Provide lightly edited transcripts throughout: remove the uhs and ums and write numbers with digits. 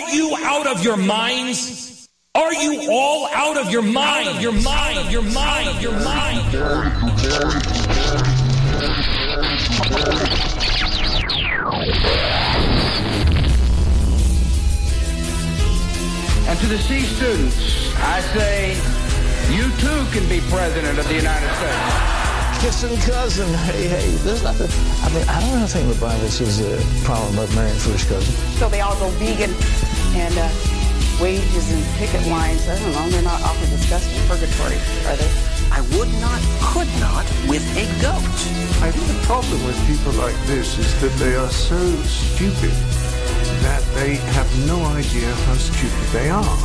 you out of your minds? Are you all out of your mind? Your mind. And to the C students, I say, you too can be president of the United States. Kissing cousin, hey, there's nothing. I mean, I don't think the Bible says a problem about marrying first cousin. So they all go vegan and wages and picket lines. I don't know, they're not awfully disgusting. Purgatory, are they? I would not, could not with a goat. I think the problem with people like this is that they are so stupid that they have no idea how stupid they are.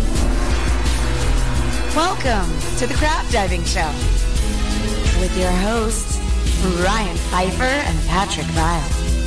Welcome to the Crab Diving Show with your hosts, Ryan Pfeiffer and Patrick Vile.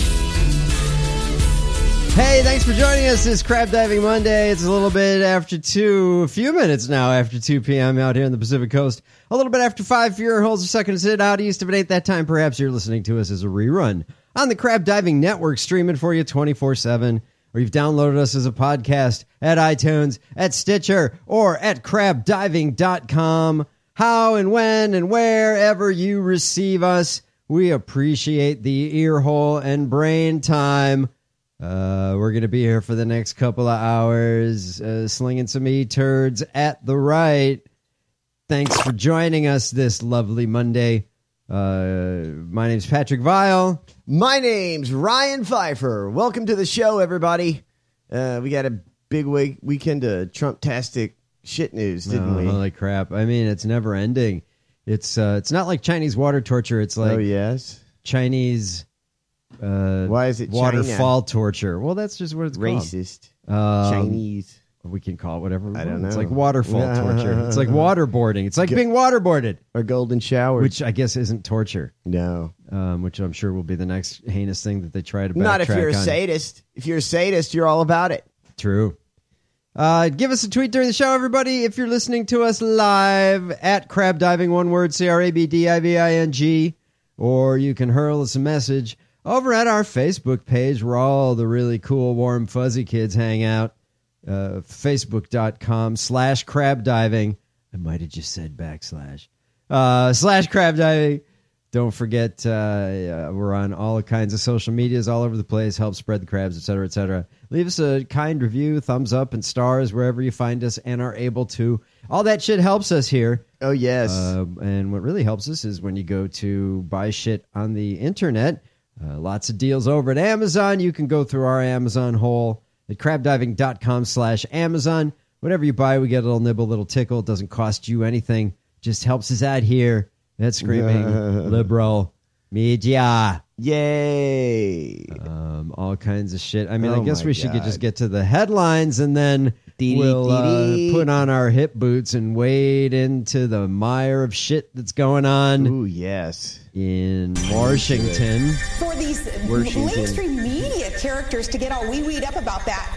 Hey, thanks for joining us this Crab Diving Monday. It's a little bit after 2, a few minutes now after 2 p.m. out here on the Pacific Coast. A little bit after 5 for your holes, a second to sit out east. If it ain't that time, perhaps you're listening to us as a rerun on the Crab Diving Network, streaming for you 24/7. Or you've downloaded us as a podcast at iTunes, at Stitcher, or at crabdiving.com. How and when and wherever you receive us, we appreciate the ear hole and brain time. We're going to be here for the next couple of hours, slinging some E-turds at the right. Thanks for joining us this lovely Monday. My name's Patrick Vile. My name's Ryan Pfeiffer. Welcome to the show, everybody. We got a big weekend of Trump-tastic shit news, didn't we? Holy crap. I mean, it's never ending. It's not like Chinese water torture. It's like Chinese why is it waterfall China? Torture. Well, that's just what it's Racist. called. Chinese. We can call it whatever we want. I don't know. It's like waterfall torture. It's like waterboarding. It's like being waterboarded. Or golden shower. Which I guess isn't torture. No. Which I'm sure will be the next heinous thing that they try to backtrack on. Not if you're a sadist. If you're a sadist, you're all about it. True. Give us a tweet during the show, everybody. If you're listening to us live at Crab Diving, one word, CRABDIVING, or you can hurl us a message over at our Facebook page where all the really cool, warm, fuzzy kids hang out. Facebook.com/crabdiving. I might have just said /crabdiving. Don't forget, we're on all kinds of social medias all over the place. Help spread the crabs, etc., etc. Leave us a kind review, thumbs up, and stars wherever you find us and are able to. All that shit helps us here. Oh, yes. And what really helps us is when you go to buy shit on the internet. Lots of deals over at Amazon. You can go through our Amazon hole at crabdiving.com/Amazon. Whatever you buy, we get a little nibble, a little tickle. It doesn't cost you anything. Just helps us out here. That's screaming liberal media. Yay. All kinds of shit. I mean, I guess we should just get to the headlines and then we'll put on our hip boots and wade into the mire of shit that's going on. Ooh, yes. In Washington. For these mainstream media characters to get all wee-weed up about that.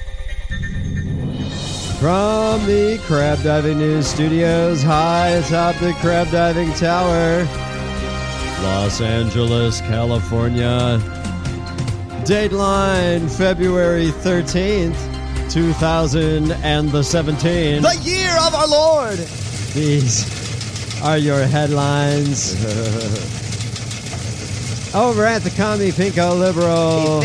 From the Crab Diving News Studios, high atop the Crab Diving Tower, Los Angeles, California. Dateline, February 13th, 2017. The year of our Lord! These are your headlines. Over at the Commie Pinko Liberal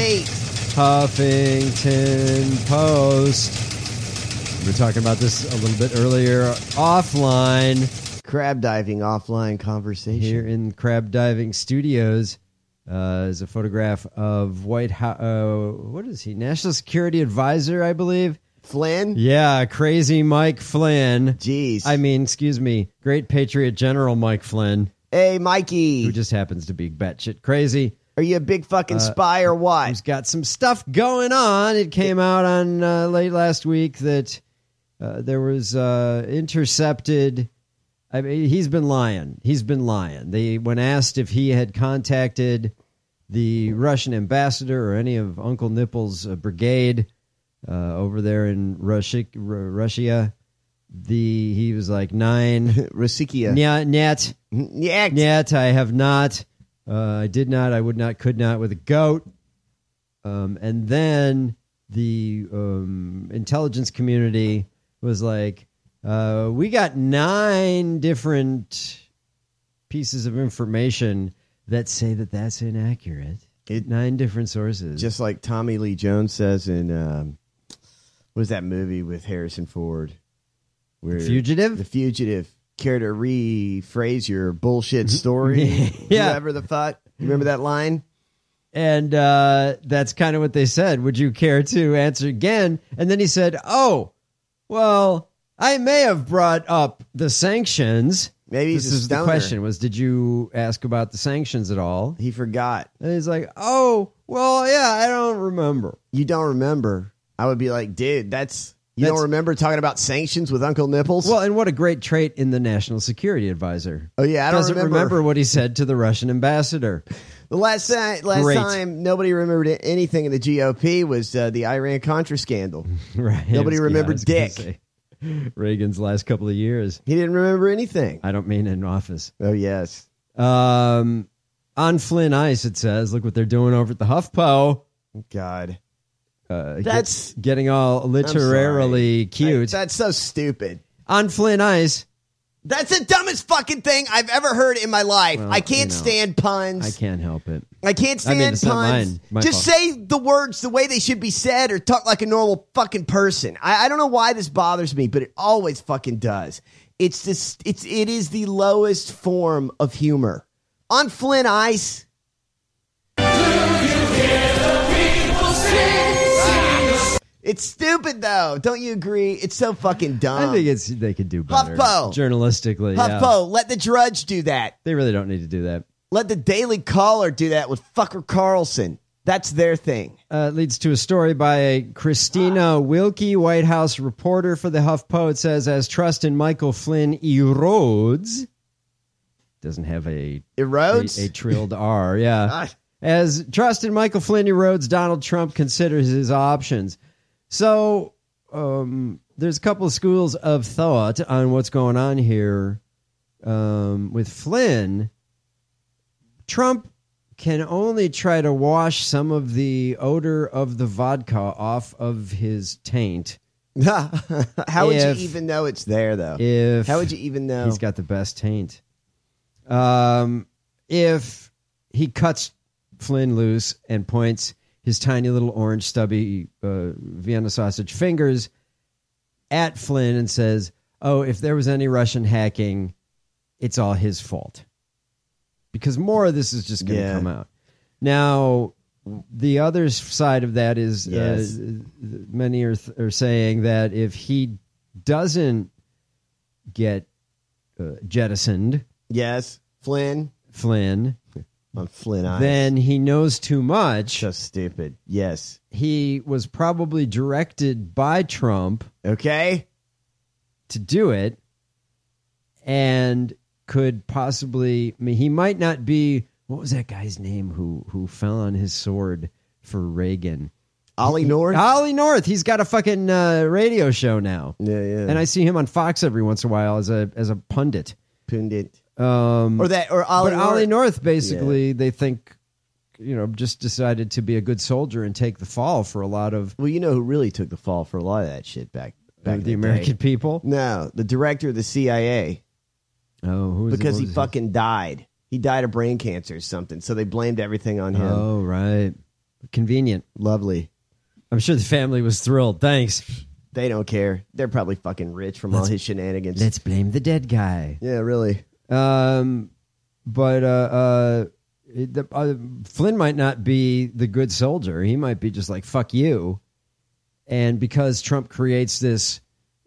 Huffington Post. We were talking about this a little bit earlier offline. Crab diving offline conversation. Here in Crab Diving Studios is a photograph of White House. What is he? National Security Advisor, I believe. Flynn? Yeah, crazy Mike Flynn. Jeez. I mean, excuse me, Great Patriot General Mike Flynn. Hey, Mikey. Who just happens to be batshit crazy. Are you a big fucking spy or what? Who's got some stuff going on. It came out on late last week that there was intercepted. I mean, he's been lying. When asked if he had contacted the Russian ambassador or any of Uncle Nipple's brigade over there in Russia, he was like 9. Rusikia. Nyet, I have not. I did not. I would not. Could not with a goat. And then the intelligence community was like, we got 9 different pieces of information that say that that's inaccurate. 9 different sources. Just like Tommy Lee Jones says in, what is that movie with Harrison Ford? Where Fugitive? The Fugitive. Care to rephrase your bullshit story? Yeah. Whoever the fuck. You remember that line? And that's kind of what they said. Would you care to answer again? And then he said, oh, well, I may have brought up the sanctions. Maybe this he's a is the stoner. question was, did you ask about the sanctions at all? He forgot. And he's like, oh, well, yeah, I don't remember. You don't remember? I would be like, dude, you don't remember talking about sanctions with Uncle Nipples? Well, and what a great trait in the National Security Advisor. Oh, yeah, I don't Doesn't remember what he said to the Russian ambassador. The last time nobody remembered anything in the GOP was the Iran-Contra scandal. Right. Nobody remembered Dick. Say, Reagan's last couple of years. He didn't remember anything. I don't mean in office. Oh, yes. On Flynn Ice, it says, look what they're doing over at the HuffPo. God. That's getting all literarily cute. That's so stupid. On Flynn Ice. That's the dumbest fucking thing I've ever heard in my life. Well, I can't stand puns. I can't help it. I can't stand it's not puns. my Just fault. say the words the way they should be said or talk like a normal fucking person. I don't know why this bothers me, but it always fucking does. It is the lowest form of humor. On Flynn Ice. It's stupid, though. Don't you agree? It's so fucking dumb. I think they could do better. HuffPo. Journalistically, yeah. HuffPo, let the Drudge do that. They really don't need to do that. Let the Daily Caller do that with fucker Carlson. That's their thing. It leads to a story by Christina Wilkie, White House reporter for the HuffPo. It says, as trust in Michael Flynn erodes, doesn't have a trilled R, yeah. As trust in Michael Flynn erodes, Donald Trump considers his options. So there's a couple of schools of thought on what's going on here with Flynn. Trump can only try to wash some of the odor of the vodka off of his taint. How would you even know it's there, though? How would you even know? He's got the best taint. If he cuts Flynn loose and points his tiny little orange stubby Vienna sausage fingers at Flynn and says, oh, if there was any Russian hacking, it's all his fault. Because more of this is just going to come out. Now, the other side of that is many are saying that if he doesn't get jettisoned. Yes, Flynn. On Flynn Ice. Then he knows too much. So stupid. Yes. He was probably directed by Trump. Okay. To do it. And could possibly, he might not be, what was that guy's name who fell on his sword for Reagan? Ollie North? Ollie North. He's got a fucking radio show now. Yeah. And I see him on Fox every once in a while as a pundit. Ollie North, basically, they think, just decided to be a good soldier and take the fall for a lot of. Well, you know who really took the fall for a lot of that shit back in the American people? No, the director of the CIA. Oh, who was it? Because he fucking died. He died of brain cancer or something, so they blamed everything on him. Oh, right. Convenient. Lovely. I'm sure the family was thrilled. Thanks. They don't care. They're probably fucking rich from all his shenanigans. Let's blame the dead guy. Yeah, really. Flynn might not be the good soldier. He might be just like, fuck you. And because Trump creates this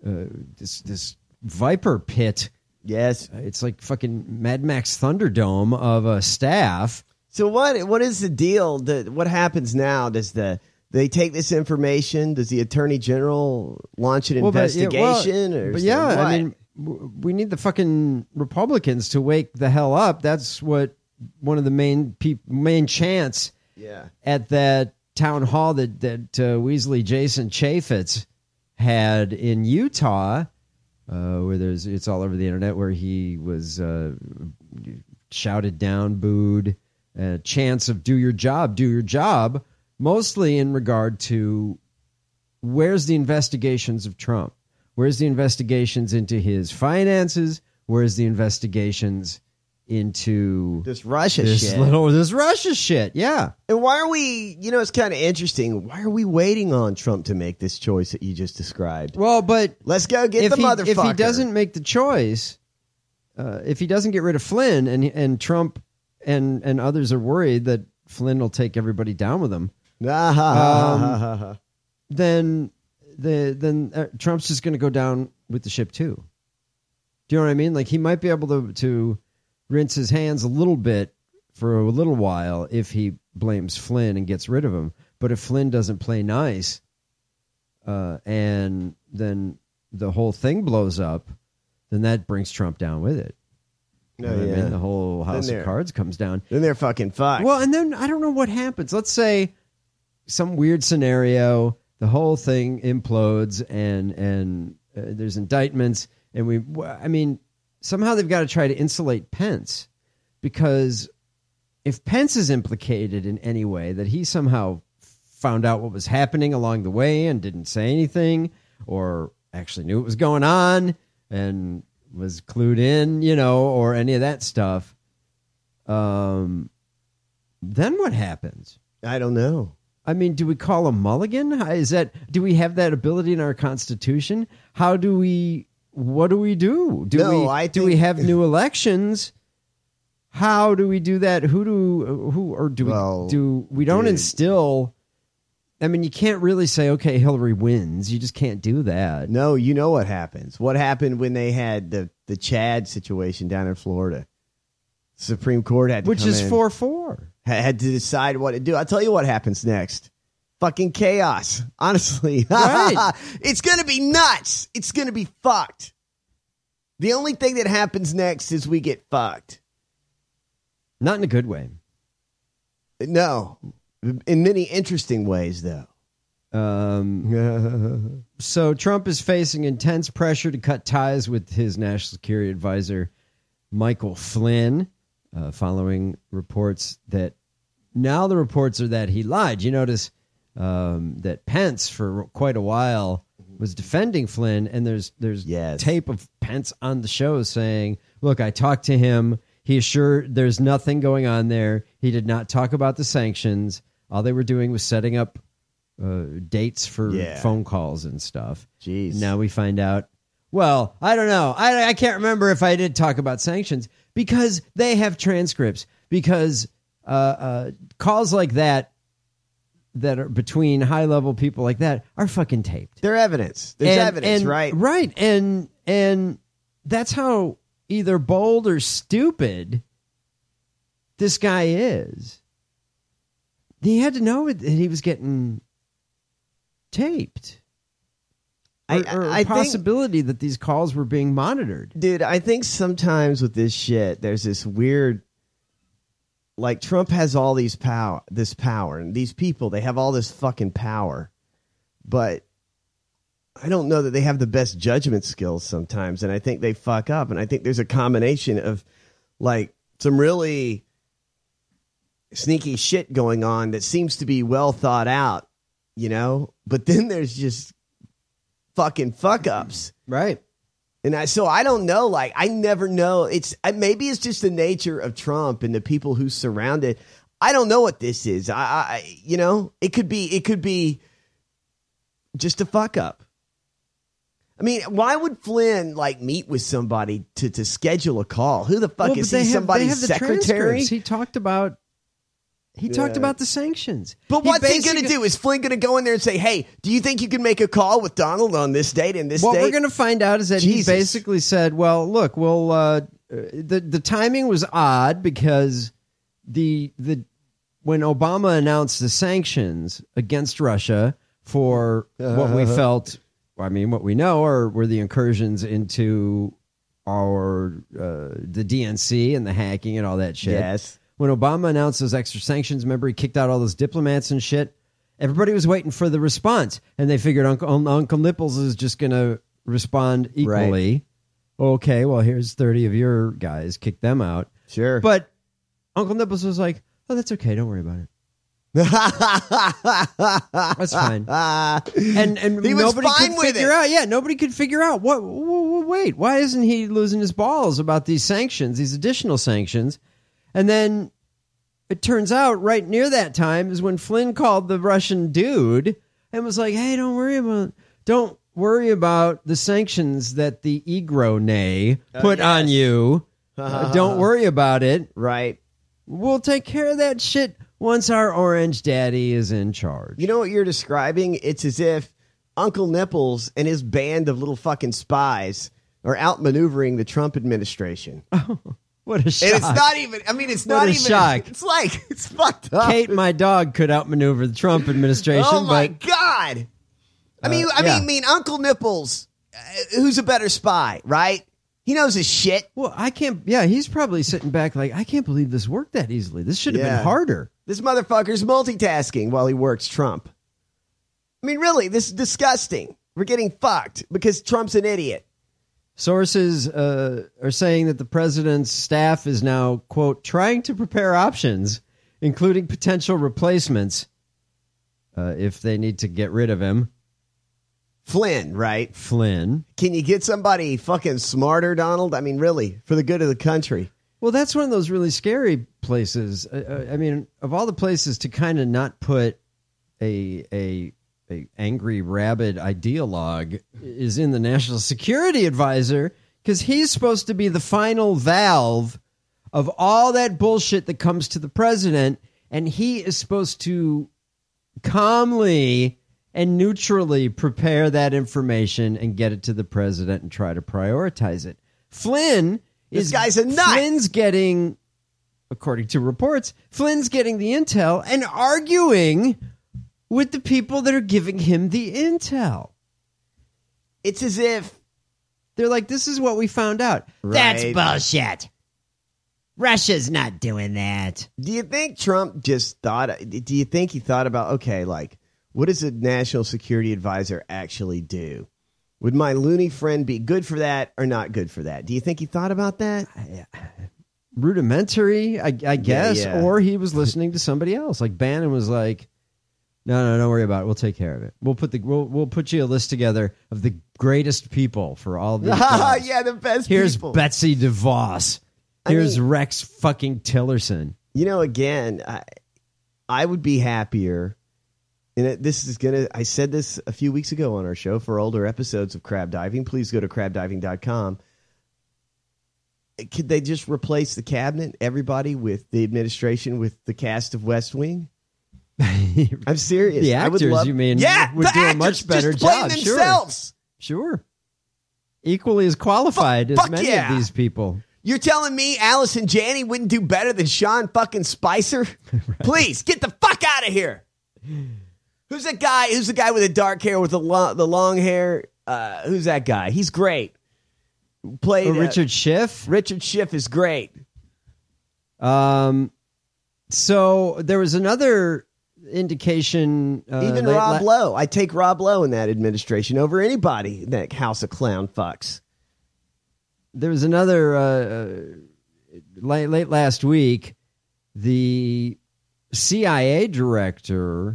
viper pit. Yes. It's like fucking Mad Max Thunderdome of a staff. So what is the deal? What happens now? They take this information? Does the Attorney General launch an investigation? I mean, we need the fucking Republicans to wake the hell up. That's what one of the main chants at that town hall that Weasley Jason Chaffetz had in Utah, where it's all over the internet, where he was shouted down, booed, chants of do your job, mostly in regard to where's the investigations of Trump? Where's the investigations into his finances? Where's the investigations into this Russia shit? This Russia shit, yeah. And why are we, it's kind of interesting. Why are we waiting on Trump to make this choice that you just described? Well, but let's go get the motherfucker. If he doesn't make the choice, if he doesn't get rid of Flynn and Trump and others are worried that Flynn will take everybody down with him, then Trump's just going to go down with the ship too. Do you know what I mean? Like, he might be able to rinse his hands a little bit for a little while if he blames Flynn and gets rid of him. But if Flynn doesn't play nice, and then the whole thing blows up, then that brings Trump down with it. You know what I mean? The whole house of cards comes down. Then they're fucking fucked. Well, and then I don't know what happens. Let's say some weird scenario, the whole thing implodes and there's indictments. And somehow they've got to try to insulate Pence, because if Pence is implicated in any way, that he somehow found out what was happening along the way and didn't say anything, or actually knew what was going on and was clued in, or any of that stuff, then what happens? I don't know. I mean, do we call a mulligan? Do we have that ability in our Constitution? What do we do? Do we have new elections? How do we do that? We don't instill? I mean, you can't really say, okay, Hillary wins. You just can't do that. No, you know what happens. What happened when they had the Chad situation down in Florida? Supreme Court had to Which is 4-4. Had to decide what to do. I'll tell you what happens next. Fucking chaos. Honestly. Right. It's going to be nuts. It's going to be fucked. The only thing that happens next is we get fucked. Not in a good way. No. In many interesting ways, though. So Trump is facing intense pressure to cut ties with his national security advisor, Michael Flynn, following reports that now the reports are that he lied. You notice that Pence for quite a while was defending Flynn, and there's tape of Pence on the show saying, look, I talked to him. He assured there's nothing going on there. He did not talk about the sanctions. All they were doing was setting up dates for phone calls and stuff. Jeez. Now we find out, well, I don't know. I can't remember if I did talk about sanctions, because they have transcripts, because calls like that are between high-level people like that are fucking taped. They're evidence. There's evidence, right? Right. And that's how either bold or stupid this guy is. He had to know that he was getting taped. A possibility that these calls were being monitored. Dude, I think sometimes with this shit, there's this weird, like, Trump has all this power, and these people, they have all this fucking power, but I don't know that they have the best judgment skills sometimes, and I think they fuck up, and I think there's a combination of, like, some really sneaky shit going on that seems to be well thought out, but then there's just fucking fuck ups. Right. And I don't know, like, I never know. Maybe it's just the nature of Trump and the people who surround it. I don't know what this is. It could be just a fuck up. I mean, why would Flynn meet with somebody to schedule a call? Who the fuck is he? Somebody's secretary? He talked about the sanctions. But what's he going to do? Is Flynn going to go in there and say, hey, do you think you can make a call with Donald on this date and this date? What we're going to find out is that he basically said, well, look, the timing was odd because when Obama announced the sanctions against Russia for what we felt, what we know were the incursions into the DNC and the hacking and all that shit. Yes. When Obama announced those extra sanctions, remember he kicked out all those diplomats and shit? Everybody was waiting for the response, and they figured Uncle Nipples is just going to respond equally. Right. Okay, well, here's 30 of your guys. Kick them out. Sure. But Uncle Nipples was like, oh, that's okay. Don't worry about it. That's fine. And he was nobody fine could with figure it. out. Yeah, nobody could figure out wait, why isn't he losing his balls about these sanctions, these additional sanctions? And then it turns out right near that time is when Flynn called the Russian dude and was like, "Hey, don't worry about the sanctions that the Igrone put on you. Don't worry about it. Right. We'll take care of that shit once our orange daddy is in charge." You know what you're describing? It's as if Uncle Nipples and his band of little fucking spies are outmaneuvering the Trump administration. What a shock. And it's not even, I mean, it's What not a even, shock. it's like, it's fucked up. Kate, my dog, could outmaneuver the Trump administration. Oh my but God. I mean, Uncle Nipples, who's a better spy, right? He knows his shit. Well, he's probably sitting back like, I can't believe this worked that easily. This should have been harder. This motherfucker's multitasking while he works Trump. I mean, really, this is disgusting. We're getting fucked because Trump's an idiot. Sources are saying that the president's staff is now, quote, trying to prepare options, including potential replacements if they need to get rid of him. Flynn, right? Flynn. Can you get somebody fucking smarter, Donald? I mean, really, for the good of the country. Well, that's one of those really scary places. I mean, of all the places to kind of not put a angry, rabid ideologue is in the National Security Advisor, because he's supposed to be the final valve of all that bullshit that comes to the president, and he is supposed to calmly and neutrally prepare that information and get it to the president and try to prioritize it. This guy's a nut. Flynn's getting, according to reports, Flynn's getting the intel and arguing with the people that are giving him the intel. It's as if they're like, this is what we found out. Right. That's bullshit. Russia's not doing that. Do you think Trump just thought, do you think he thought about, okay, like, what does a national security advisor actually do? Would my loony friend be good for that or not good for that? Do you think he thought about that? Rudimentary, I guess. Yeah. Or he was listening to somebody else. Like Bannon was like, no, don't worry about it. We'll take care of it. We'll put you a list together of the greatest people for all these jobs. Yeah, the best Here's people. Betsy DeVos. Here's Rex fucking Tillerson. You know, again, I would be happier. And I said this a few weeks ago on our show. For older episodes of Crab Diving, please go to crabdiving.com. Could they just replace the cabinet, everybody, with the administration, with the cast of West Wing? I'm serious. The actors, you mean? Yeah, would the do a actors much better just play job. themselves. Sure. Equally as qualified as Fuck many yeah. of these people. You're telling me Allison Janney wouldn't do better than Sean fucking Spicer? Right. Please, get the fuck out of here. Who's that guy? Who's the guy with the dark hair with the long hair? Who's that guy? He's great. Played Richard Schiff. Richard Schiff is great. So there was another indication. Even Rob Lowe. I take Rob Lowe in that administration over anybody in that house of clown fucks. There was another late last week. The CIA director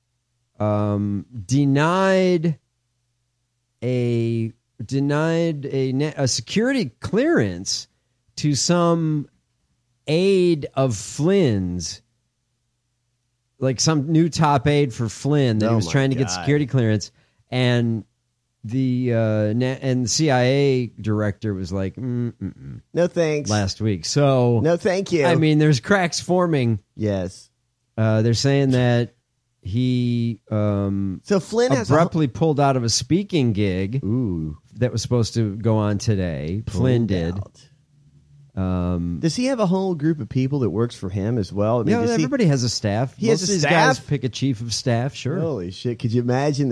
denied a security clearance to some aide of Flynn's, like some new top aide for Flynn that he was trying to get security clearance, and the CIA director was like, no thanks, last week. So no, thank you. I mean, there's cracks forming. Yes, they're saying that he so Flynn abruptly pulled out of a speaking gig that was supposed to go on today. Flynn did. Does he have a whole group of people that works for him as well? I mean, everybody has a staff. He Most has a of these staff? guys pick a chief of staff. Sure. Holy shit! Could you imagine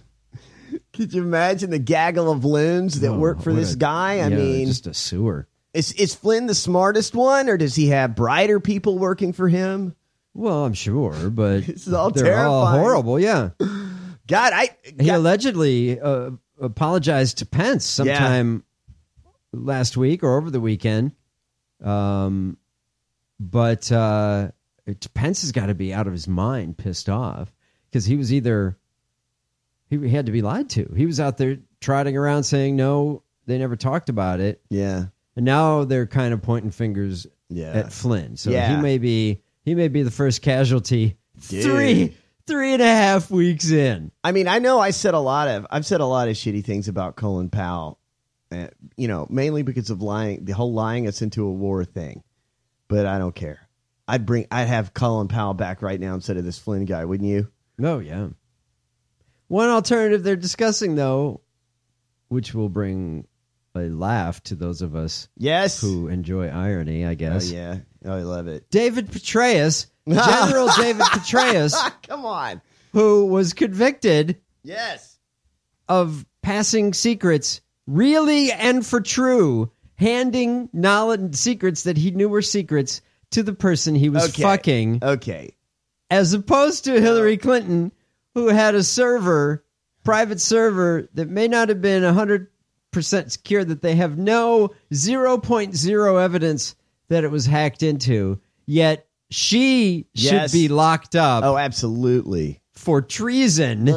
the gaggle of loons that work for this guy? I mean, just a sewer. Is Flynn the smartest one, or does he have brighter people working for him? Well, I'm sure, but This is all they're terrifying. all horrible. Yeah. He God, allegedly apologized to Pence sometime last week or over the weekend. But Pence has got to be out of his mind, pissed off, because he was either he had to be lied to. He was out there trotting around saying no, they never talked about it. Yeah, and now they're kind of pointing fingers at Flynn. So he may be the first casualty. Dude. 3.5 weeks in. I mean, I know I've said a lot of shitty things about Colin Powell, mainly because of the whole lying us into a war thing. But I don't care. I'd have Colin Powell back right now instead of this Flynn guy, wouldn't you? Oh, yeah. One alternative they're discussing, though, which will bring a laugh to those of us who enjoy irony, I guess. Oh, yeah. Oh, I love it. David Petraeus, General David Petraeus. Come on. Who was convicted of passing secrets, really and for true, handing knowledge secrets that he knew were secrets to the person he was fucking. Okay. As opposed to Hillary Clinton, who had a private server that may not have been 100% secure, that they have no 0.0 evidence that it was hacked into, yet she should be locked up. Oh, absolutely. For treason.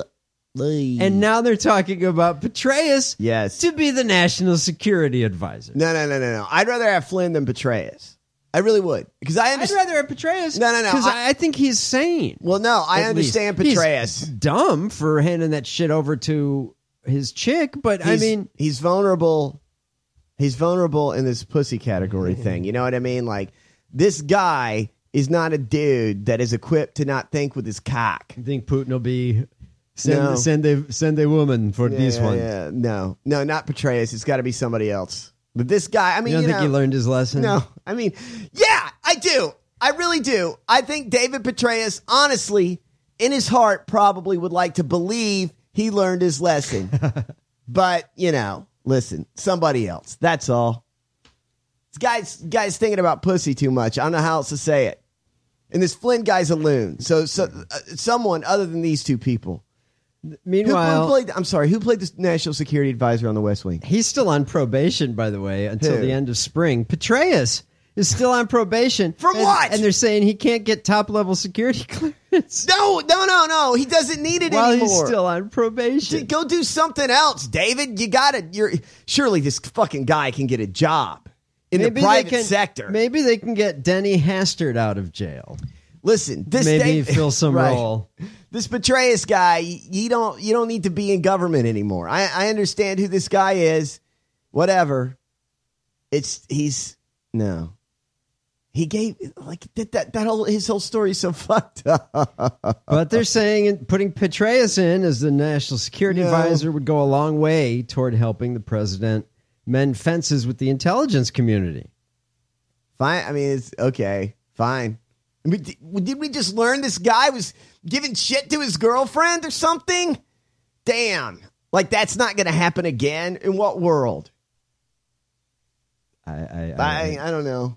And now they're talking about Petraeus to be the national security advisor. No. I'd rather have Flynn than Petraeus. I really would. Because I'd rather have Petraeus. No. Because I think he's sane. Well, no, I understand Petraeus. He's dumb for handing that shit over to his chick, but he's vulnerable. He's vulnerable in this pussy category thing. You know what I mean? Like, this guy is not a dude that is equipped to not think with his cock. I think Putin will be send a woman for this one. Yeah, no, not Petraeus. It's got to be somebody else. But this guy, I mean, you don't think he learned his lesson? No, I mean, yeah, I do. I really do. I think David Petraeus, honestly, in his heart, probably would like to believe he learned his lesson. But, listen, somebody else. That's all. This guy's thinking about pussy too much. I don't know how else to say it. And this Flynn guy's a loon. So someone other than these two people. Meanwhile, who played the national security advisor on the West Wing? He's still on probation, by the way, until the end of spring. Petraeus is still on probation. For what? And they're saying he can't get top-level security clearance. No. He doesn't need it While anymore. He's still on probation. Go do something else, David. Surely this fucking guy can get a job in the private sector. Maybe they can get Denny Hastert out of jail. Listen, fill some role. This Petraeus guy, you don't need to be in government anymore. I understand who this guy is. Whatever. He gave his whole story is so fucked up. But they're saying putting Petraeus in as the national security advisor would go a long way toward helping the president mend fences with the intelligence community. Fine. I mean, it's okay. Fine. I mean, did we just learn this guy was giving shit to his girlfriend or something? Damn. Like, that's not going to happen again? In what world? I don't know.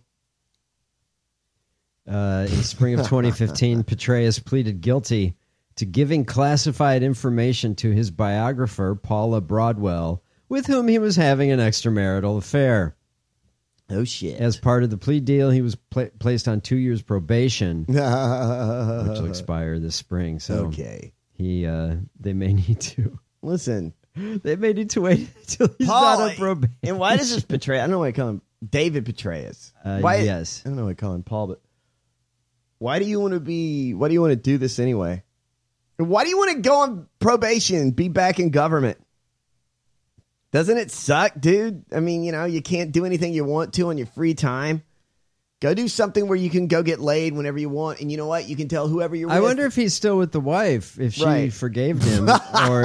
In spring of 2015, Petraeus pleaded guilty to giving classified information to his biographer, Paula Broadwell, with whom he was having an extramarital affair. Oh, shit. As part of the plea deal, he was placed on 2 years probation, which will expire this spring. So they may need to... Listen. They may need to wait until he's not on probation. And why does this Petraeus... I don't know why I call him David Petraeus. Yes. I don't know why I call him Paul, but... Why do you want to do this anyway? Why do you want to go on probation and be back in government? Doesn't it suck, dude? I mean, you can't do anything you want to on your free time. Go do something where you can go get laid whenever you want. And you know what? You can tell whoever you're with. I wonder if he's still with the wife, if she forgave him, or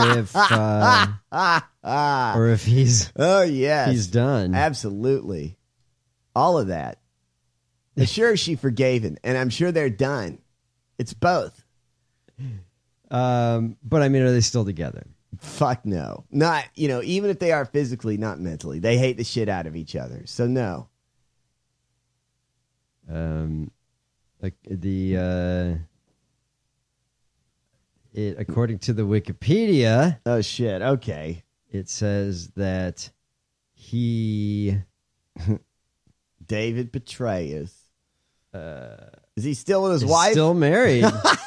if he's he's done. Absolutely. All of that. I'm sure she forgave him, and I'm sure they're done. It's both. But I mean, are they still together? Fuck no. Not, even if they are physically, not mentally. They hate the shit out of each other. So no. According to the Wikipedia. Oh shit. Okay. It says that he David Petraeus Is he still with his He's wife? still married.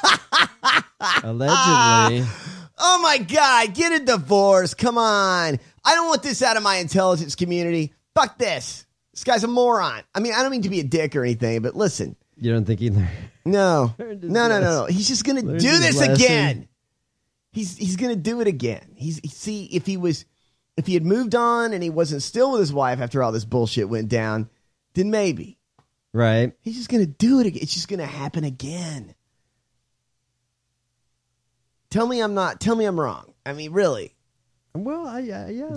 Allegedly. Oh my God, get a divorce. Come on. I don't want this out of my intelligence community. Fuck this. This guy's a moron. I mean, I don't mean to be a dick or anything, but listen. You don't think either? No. No. He's just going to do this again. He's going to do it again. See, if he had moved on and he wasn't still with his wife after all this bullshit went down, then maybe. Right. He's just going to do it again. It's just going to happen again. Tell me I'm wrong. I mean, really. Well, yeah.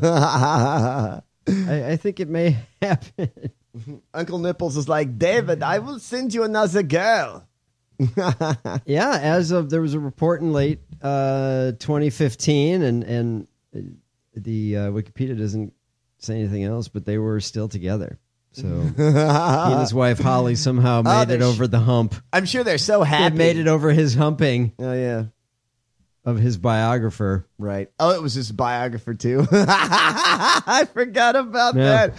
I think it may happen. Uncle Nipples is like, David, I will send you another girl. Yeah, there was a report in late 2015, and the Wikipedia doesn't say anything else, but they were still together. So he and his wife Holly somehow made it over the hump. I'm sure they're so happy. They made it over his humping. Oh yeah. Of his biographer. Right. Oh, it was his biographer, too. I forgot about that.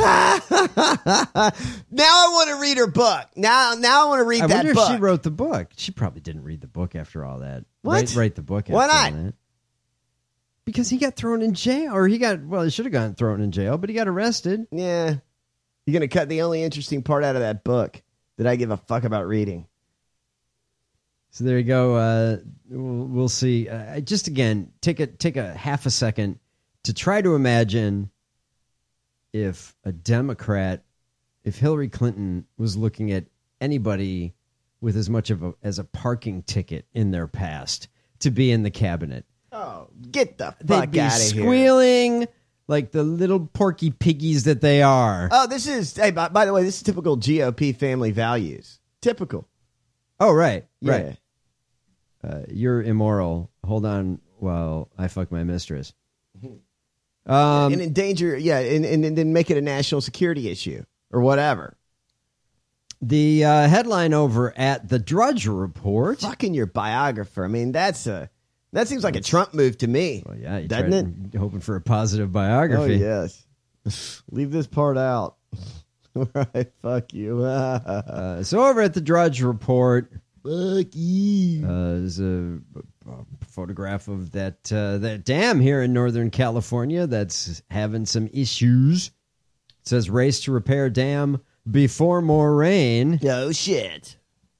Now I want to read her book. Now I want to read that book. I wonder if she wrote the book. She probably didn't read the book after all that. What? Write the book after Why not? all that. Because he got thrown in jail. Or he should have gotten thrown in jail, but he got arrested. Yeah. You're going to cut the only interesting part out of that book that I give a fuck about reading. So there you go. We'll see. Just again, take a half a second to try to imagine if if Hillary Clinton was looking at anybody with as much as a parking ticket in their past to be in the cabinet. Oh, get the They'd fuck be out of here. Squealing like the little porky piggies that they are. Oh, this is, hey, by the way, this is typical GOP family values. Typical. Oh, right. Yeah. Right. You're immoral. Hold on while I fuck my mistress. And endanger, and then make it a national security issue or whatever. The headline over at the Drudge Report. Fucking your biographer. I mean, that seems like a Trump move to me. Well, yeah, doesn't it? Hoping for a positive biography. Oh, yes. Leave this part out. All right, fuck you. So over at the Drudge Report, fuck you. There's a photograph of that dam here in Northern California that's having some issues. It says race to repair dam before more rain. Oh, shit.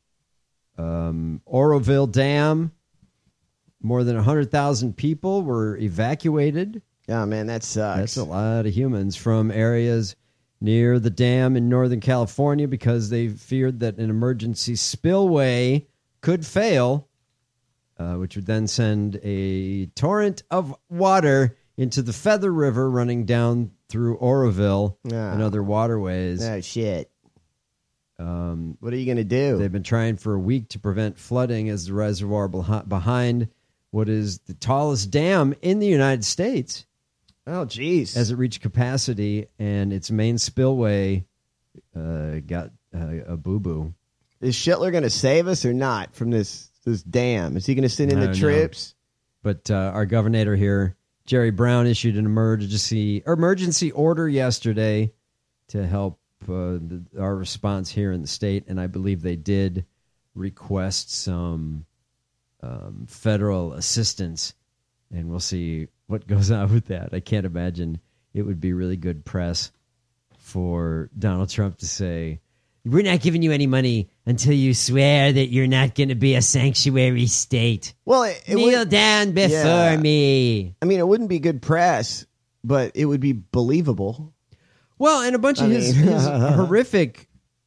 Oroville Dam, more than 100,000 people were evacuated. Oh, man, that sucks. That's a lot of humans from areas near the dam in Northern California because they feared that an emergency spillway could fail, which would then send a torrent of water into the Feather River running down through Oroville and other waterways. Oh, shit. What are you going to do? They've been trying for a week to prevent flooding as the reservoir behind what is the tallest dam in the United States. Oh, geez. As it reached capacity and its main spillway got a boo-boo. Is Schittler going to save us or not from this dam? Is he going to send in the troops? But our governor here, Jerry Brown, issued an emergency order yesterday to help our response here in the state, and I believe they did request some federal assistance, and we'll see what goes on with that. I can't imagine it would be really good press for Donald Trump to say, we're not giving you any money until you swear that you're not going to be a sanctuary state. Well, kneel down before me. I mean, it wouldn't be good press, but it would be believable. Well, and a bunch of his horrific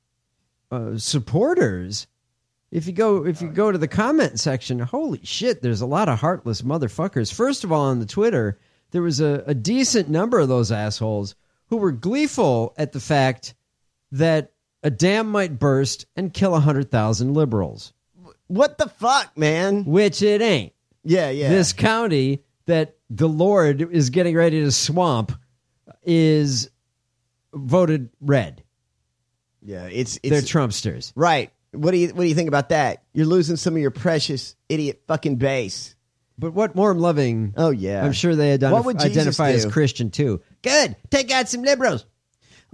supporters. If you go to the comment section, holy shit, there's a lot of heartless motherfuckers. First of all, on the Twitter, there was a decent number of those assholes who were gleeful at the fact that a dam might burst and kill 100,000 liberals. What the fuck, man? Which it ain't. Yeah. This county that the Lord is getting ready to swamp is voted red. Yeah, they're Trumpsters. Right. What do you think about that? You're losing some of your precious idiot fucking base. But what more loving? Oh yeah, I'm sure they identify as Christian too. Good, take out some liberals.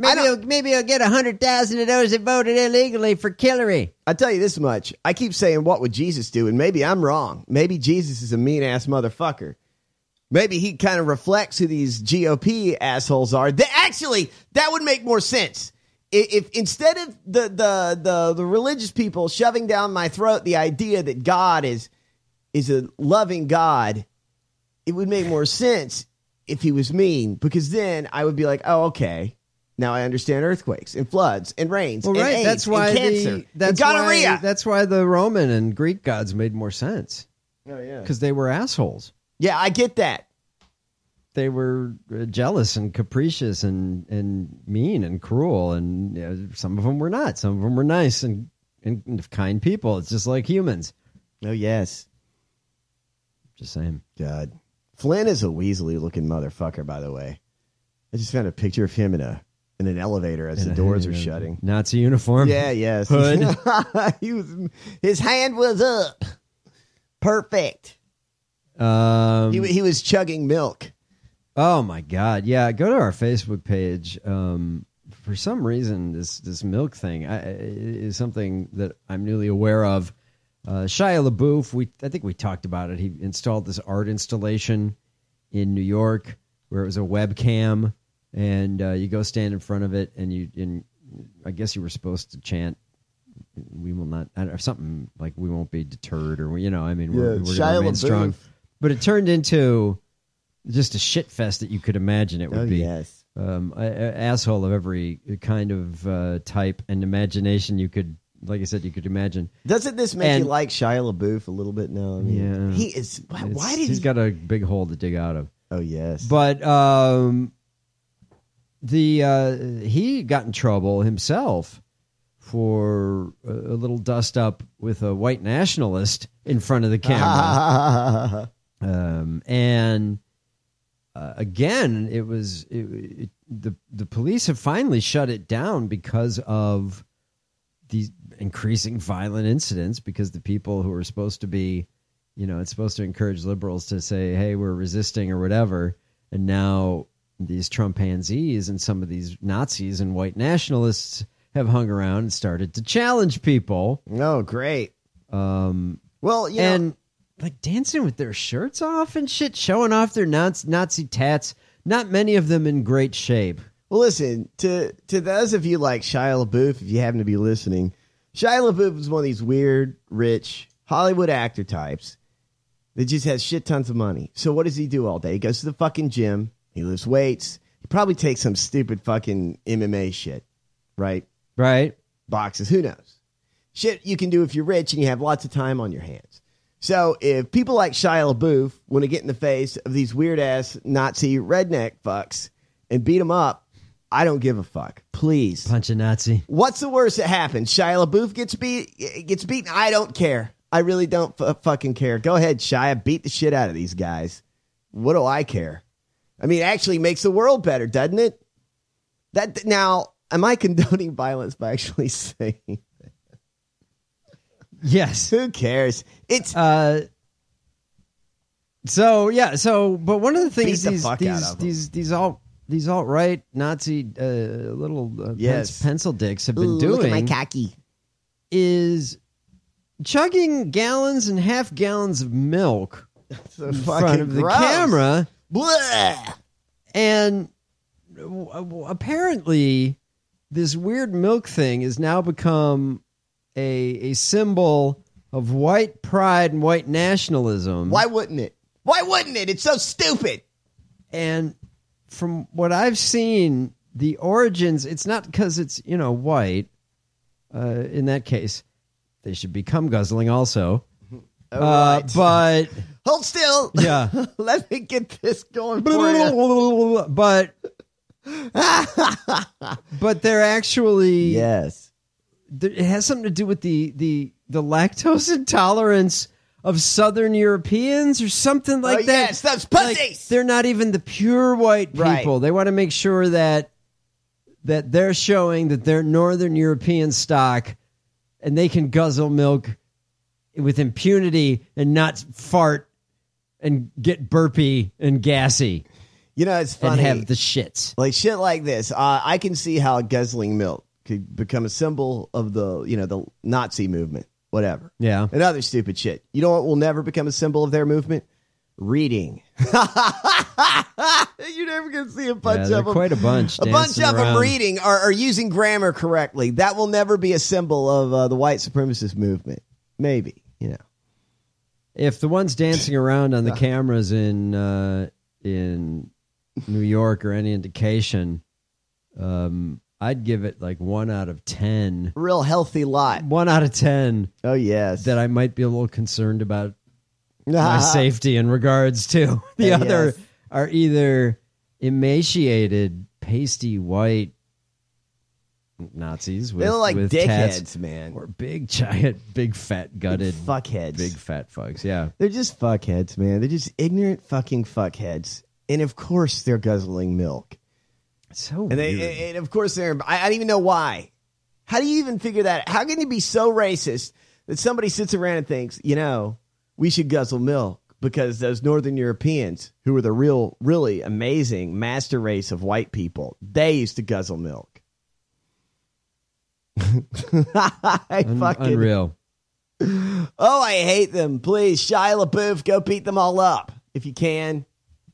Maybe I'll get 100,000 of those that voted illegally for Hillary. I'll tell you this much. I keep saying, what would Jesus do? And maybe I'm wrong. Maybe Jesus is a mean-ass motherfucker. Maybe he kind of reflects who these GOP assholes are. That would make more sense. If instead of the religious people shoving down my throat the idea that God is a loving God, it would make more sense if he was mean, because then I would be like, oh, okay. Now I understand earthquakes and floods and rains and AIDS that's why and cancer and gonorrhea. That's why the Roman and Greek gods made more sense. Oh, yeah. Because they were assholes. Yeah, I get that. They were jealous and capricious and mean and cruel, and some of them were not. Some of them were nice and kind people. It's just like humans. Oh, yes. Just saying. God. Flynn is a Weasley-looking motherfucker, by the way. I just found a picture of him in an elevator as the doors are shutting. Nazi uniform. Yeah, yes. Hood. His hand was up. Perfect. He was chugging milk. Oh my God! Yeah, go to our Facebook page. For some reason, this milk thing is something that I'm newly aware of. Shia LaBeouf, I think we talked about it. He installed this art installation in New York where it was a webcam, and you go stand in front of it, and I guess you were supposed to chant, "We will not," or something like, "We won't be deterred," or we're going to remain strong. But it turned into just a shit fest that you could imagine it would be. Yes. Asshole of every kind of type and imagination you could, like I said, you could imagine. Doesn't this make you like Shia LaBeouf a little bit now? I mean, yeah. He is. Why did he's got a big hole to dig out of. Oh, yes. But he got in trouble himself for a little dust up with a white nationalist in front of the camera. Again, the police have finally shut it down because of these increasing violent incidents, because the people who are supposed to be, it's supposed to encourage liberals to say, hey, we're resisting or whatever. And now these Trumpanzees and some of these Nazis and white nationalists have hung around and started to challenge people. Oh, great. And like dancing with their shirts off and shit, showing off their Nazi tats. Not many of them in great shape. Well, listen, to those of you like Shia LaBeouf, if you happen to be listening, Shia LaBeouf is one of these weird, rich Hollywood actor types that just has shit tons of money. So what does he do all day? He goes to the fucking gym. He lifts weights. He probably takes some stupid fucking MMA shit, right? Right. Boxes. Who knows? Shit you can do if you're rich and you have lots of time on your hands. So if people like Shia LaBeouf want to get in the face of these weird-ass Nazi redneck fucks and beat them up, I don't give a fuck. Please. Punch a Nazi. What's the worst that happens? Shia LaBeouf gets beaten? I don't care. I really don't fucking care. Go ahead, Shia. Beat the shit out of these guys. What do I care? I mean, it actually makes the world better, doesn't it? Now, am I condoning violence by actually saying that? Yes. Who cares? It's but one of the things these alt-right Nazi little pencil dicks have been doing, look at my khaki, is chugging gallons and half gallons of milk in front of the camera. Blah! And apparently this weird milk thing has now become a symbol of white pride and white nationalism. Why wouldn't it? Why wouldn't it? It's so stupid. And from what I've seen, the origins, it's not because it's, white. In that case, they should be cum guzzling also. Right. But hold still. Yeah. Let me get this going for you. But they're actually, yes. It has something to do with the lactose intolerance of Southern Europeans or something like that. Yes, those pussies. Like, they're not even the pure white people. Right. They want to make sure that they're showing that they're Northern European stock and they can guzzle milk with impunity and not fart and get burpy and gassy. You know, it's and funny. have the shits. Like shit like this. I can see how guzzling milk could become a symbol of the Nazi movement, whatever. Yeah. And other stupid shit. You know what will never become a symbol of their movement? Reading. You're never going to see a bunch of them. Quite a bunch. A bunch of them around. reading or using grammar correctly. That will never be a symbol of the white supremacist movement. Maybe, If the ones dancing around on the cameras in New York are any indication, I'd give it like 1 out of 10. Real healthy lot. 1 out of 10. Oh, yes. That I might be a little concerned about my safety in regards to. The other yes. are either emaciated, pasty white Nazis with, they look like with dickheads, tats, man. or big, giant, big, fat, gutted fuckheads. Big fat fucks, yeah. They're just fuckheads, man. They're just ignorant fucking fuckheads. And of course they're guzzling milk. So and weird. And of course they're... I don't even know why. How do you even figure that out? How can you be so racist that somebody sits around and thinks, we should guzzle milk because those Northern Europeans, who were the really amazing master race of white people, they used to guzzle milk. Unreal. Oh, I hate them. Please, Shia LaBeouf, go beat them all up if you can.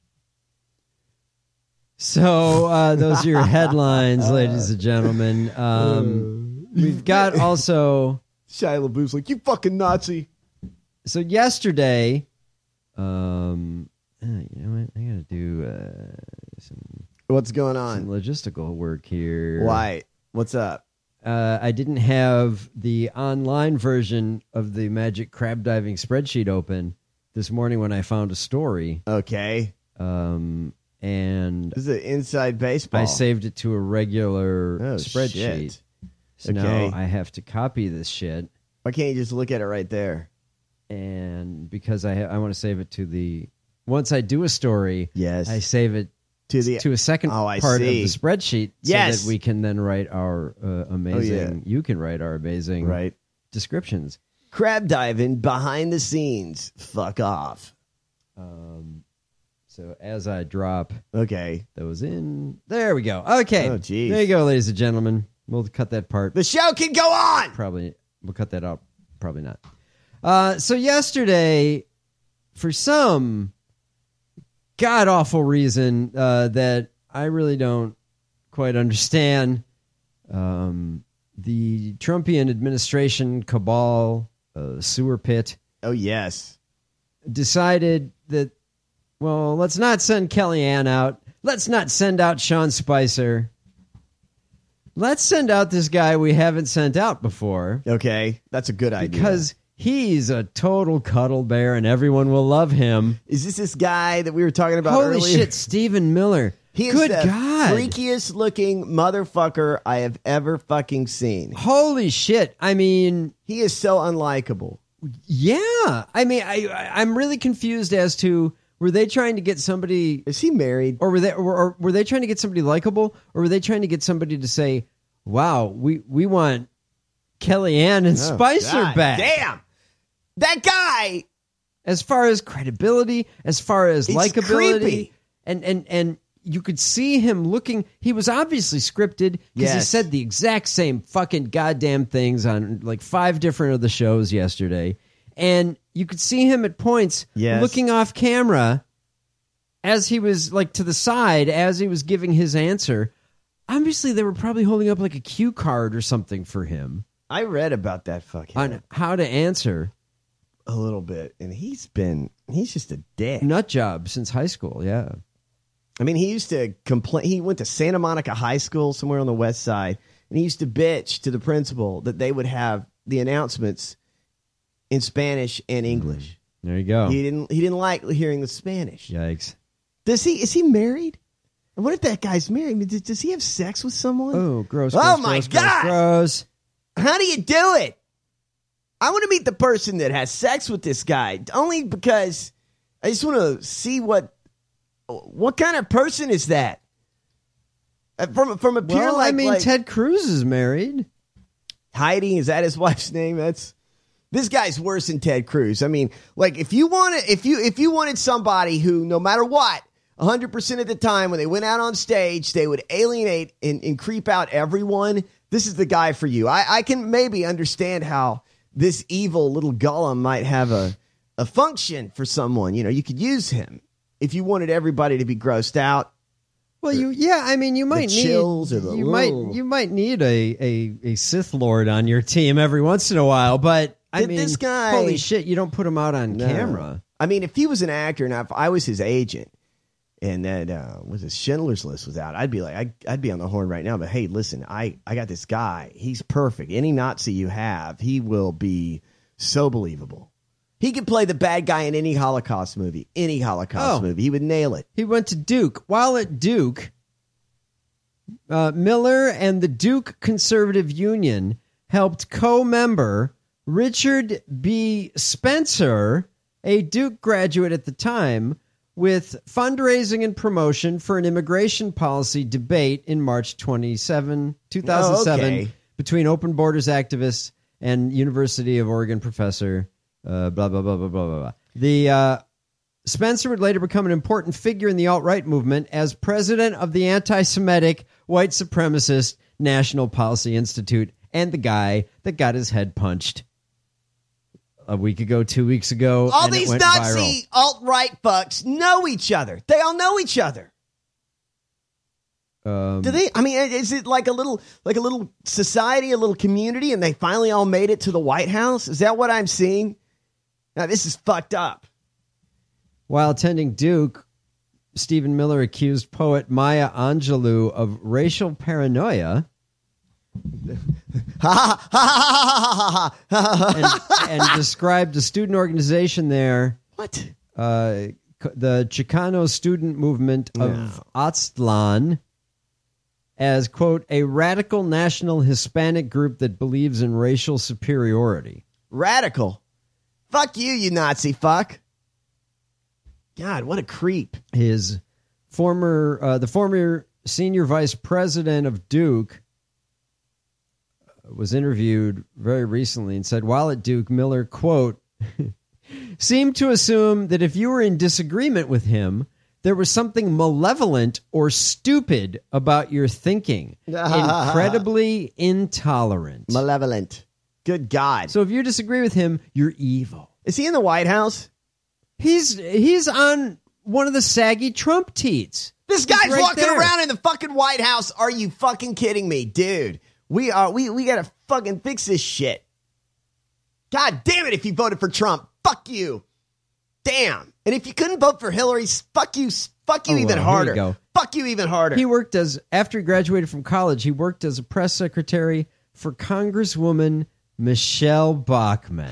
So those are your headlines, ladies and gentlemen. We've got also... Shia LaBeouf's like, you fucking Nazi. So yesterday, you know what? I got to do some... What's going on? Some logistical work here. Why? What's up? I didn't have the online version of the Magic Crab Diving spreadsheet open this morning when I found a story. Okay. And this is inside baseball. I saved it to a regular spreadsheet. Shit. So okay. now I have to copy this shit. Why can't you just look at it right there? And because I want to save it to the... Once I do a story, yes, I save it to a second part of the spreadsheet so that we can then write our amazing... You can write our amazing descriptions. Crab diving behind the scenes. Fuck off. So as I drop those in... There we go. Okay. Oh, geez. There you go, ladies and gentlemen. We'll cut that part. The show can go on! Probably. We'll cut that out. Probably not. So yesterday, for some god-awful reason that I really don't quite understand, the Trumpian administration cabal, sewer pit... Oh, yes. Decided that, well, let's not send Kellyanne out. Let's not send out Sean Spicer. Let's send out this guy we haven't sent out before. Okay, that's a good idea. Because he's a total cuddle bear and everyone will love him. Is this guy that we were talking about earlier? Holy shit, Stephen Miller. He is Good the God. freakiest looking motherfucker I have ever fucking seen. Holy shit. I mean... He is so unlikable. Yeah. I mean, I'm really confused as to... Were they trying to get somebody... Is he married? Or were they trying to get somebody likable? Or were they trying to get somebody to say, wow, we want Kellyanne and Spicer back? Damn! That guy... As far as credibility, as far as likability... Creepy. And you could see him looking... He was obviously scripted because he said the exact same fucking goddamn things on like 5 different of the shows yesterday. And you could see him at points looking off camera as he was like to the side as he was giving his answer. Obviously, they were probably holding up like a cue card or something for him. I read about that fucking... On how to answer. A little bit. And he's just a dick. Nut job since high school, yeah. I mean, he used to complain. He went to Santa Monica High School somewhere on the west side. And he used to bitch to the principal that they would have the announcements in Spanish and English. There you go. He didn't like hearing the Spanish. Yikes. Is he married? And what if that guy's married? I mean, does he have sex with someone? Oh, gross. Oh my God. Gross. How do you do it? I want to meet the person that has sex with this guy. Only because I just want to see what kind of person is that? From a pure Ted Cruz is married. Heidi, is that his wife's name? This guy's worse than Ted Cruz. I mean, like if you wanted somebody who, no matter what, 100% of the time when they went out on stage, they would alienate and creep out everyone. This is the guy for you. I can maybe understand how this evil little Gollum might have a function for someone. You know, you could use him if you wanted everybody to be grossed out. Well, you might need chills or the you might need a Sith Lord on your team every once in a while, but this guy, holy shit, you don't put him out on camera. I mean, if he was an actor and if I was his agent and that was his Schindler's List was out, I'd be like, I'd be on the horn right now. But hey, listen, I got this guy. He's perfect. Any Nazi you have, he will be so believable. He could play the bad guy in any Holocaust movie. Any Holocaust movie. He would nail it. He went to Duke. While at Duke, Miller and the Duke Conservative Union helped co-member Richard B. Spencer, a Duke graduate at the time, with fundraising and promotion for an immigration policy debate in March 2007 between Open Borders activists and University of Oregon professor blah, blah, blah, blah, blah, blah, blah. The Spencer would later become an important figure in the alt-right movement as president of the anti-Semitic white supremacist National Policy Institute and the guy that got his head punched a week ago, 2 weeks ago. All these Nazi alt-right fucks know each other. They all know each other. Do they? I mean, is it like a little society, a little community, and they finally all made it to the White House? Is that what I'm seeing? Now, this is fucked up. While attending Duke, Stephen Miller accused poet Maya Angelou of racial paranoia and described a student organization there. What? The Chicano student movement of Aztlan as, quote, a radical national Hispanic group that believes in racial superiority. Radical? Fuck you, you Nazi fuck. God, what a creep. His the former senior vice president of Duke was interviewed very recently and said, while at Duke, Miller, quote, seemed to assume that if you were in disagreement with him, there was something malevolent or stupid about your thinking. Incredibly intolerant. Malevolent. Good God. So if you disagree with him, you're evil. Is he in the White House? He's on one of the saggy Trump teats. This guy's right walking around in the fucking White House. Are you fucking kidding me, dude? We gotta fucking fix this shit. God damn it, if you voted for Trump, fuck you. Damn. And if you couldn't vote for Hillary, fuck you even harder. Here you go. Fuck you even harder. He worked after he graduated from college, he worked as a press secretary for Congresswoman Michelle Bachmann.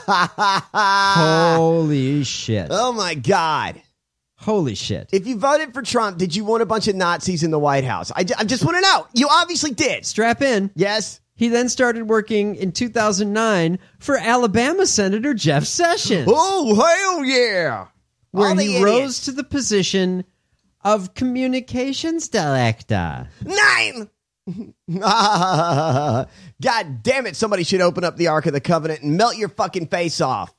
Holy shit. Oh my God. Holy shit. If you voted for Trump, did you want a bunch of Nazis in the White House? I just want to know. You obviously did. Strap in. Yes. He then started working in 2009 for Alabama Senator Jeff Sessions. Oh, hell yeah. Where he rose to the position of communications director. 9! God damn it, somebody should open up the Ark of the Covenant and melt your fucking face off.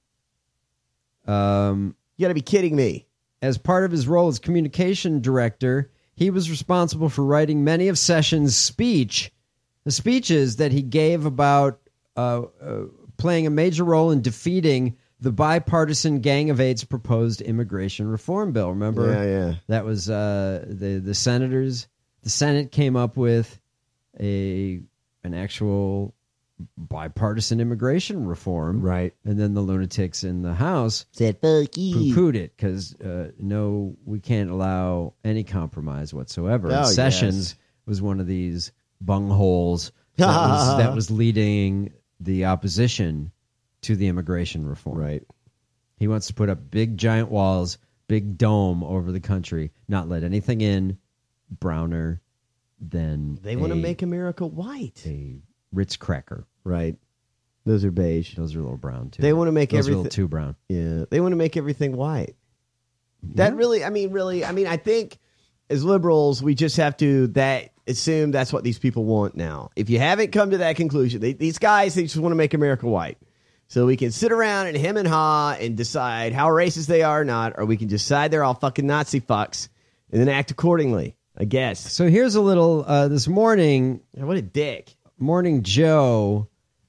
You gotta be kidding me. As part of his role as communication director, he was responsible for writing many of Sessions' speeches that he gave about playing a major role in defeating the bipartisan Gang of Eight's proposed immigration reform bill. Remember? Yeah. That was the senators. The Senate came up with an actual bipartisan immigration reform. Right. And then the lunatics in the House said, fuck you. Poo-pooed it because, no, we can't allow any compromise whatsoever. Oh, Sessions was one of these bungholes that was leading the opposition to the immigration reform. Right. He wants to put up big, giant walls, big dome over the country, not let anything in browner than they want to make America white. A Ritz cracker. Right. Those are beige. Those are a little brown, too. They want to make Those everything... are a little too brown. Yeah. They want to make everything white. That really, I think as liberals, we just have to assume that's what these people want now. If you haven't come to that conclusion, these guys, they just want to make America white. So we can sit around and hem and haw and decide how racist they are or not, or we can decide they're all fucking Nazi fucks and then act accordingly, I guess. So here's a little, this morning. What a dick. Morning Joe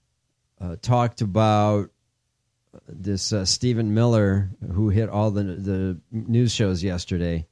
talked about this Stephen Miller, who hit all the news shows yesterday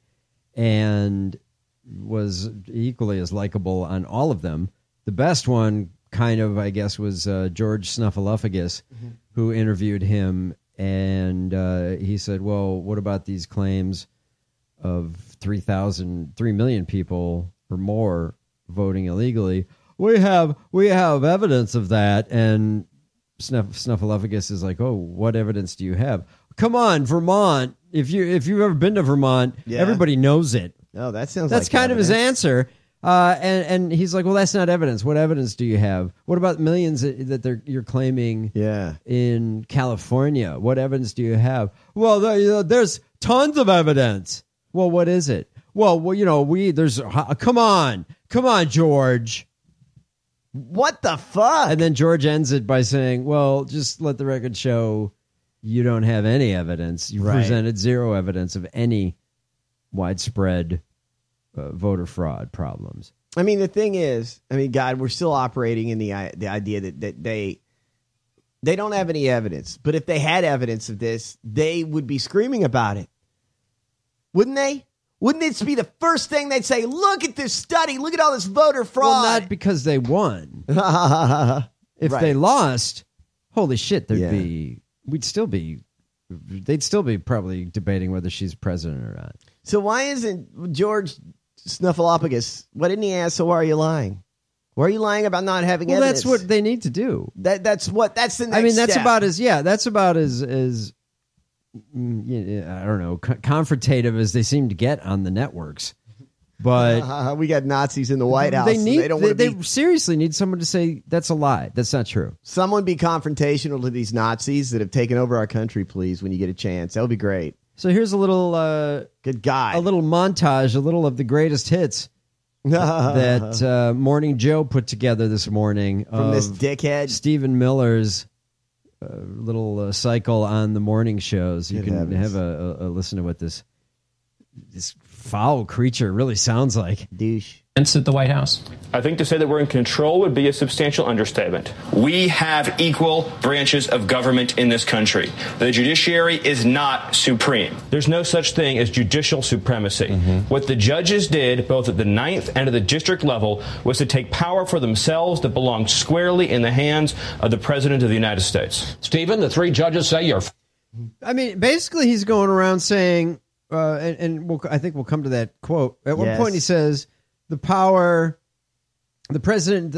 and was equally as likable on all of them. The best one, kind of, I guess, was George Snuffleupagus, who interviewed him, and he said, well, what about these claims of 3 million people or more voting illegally? We have evidence of that. And Snuffleupagus is like, oh, what evidence do you have? Come on, Vermont. If you've ever been to Vermont, everybody knows it. Oh, that sounds that's like kind evidence. of his answer. And he's like, well, that's not evidence. What evidence do you have? What about millions that you're claiming in California? What evidence do you have? Well, there's tons of evidence. Well, what is it? Well, come on, George. What the fuck? And then George ends it by saying, well, just let the record show you don't have any evidence. You presented zero evidence of any widespread voter fraud problems. I mean, the thing is, God, we're still operating in the idea that they don't have any evidence. But if they had evidence of this, they would be screaming about it. Wouldn't they? Wouldn't this be the first thing they'd say? Look at this study. Look at all this voter fraud. Well, not because they won. If they lost, holy shit, they'd still be probably debating whether she's president or not. So why isn't George Snuffleupagus, why didn't he ask, so why are you lying? Why are you lying about not having evidence? That's what they need to do. That's the next step. That's about as I don't know, confrontative as they seem to get on the networks. But we got Nazis in the White House. They seriously need someone to say that's a lie. That's not true. Someone be confrontational to these Nazis that have taken over our country, please, when you get a chance. That would be great. So here's a little good guy, a little montage, a little of the greatest hits that Morning Joe put together this morning from this dickhead Stephen Miller's little cycle on the morning shows. You can have a listen to what this foul creature really sounds like. Douche. At the White House. I think to say that we're in control would be a substantial understatement. We have equal branches of government in this country. The judiciary is not supreme. There's no such thing as judicial supremacy. What the judges did, both at the ninth and at the district level, was to take power for themselves that belonged squarely in the hands of the President of the United States. Stephen, the three judges say you're... Basically he's going around saying, I think we'll come to that quote. At one point he says, the power the president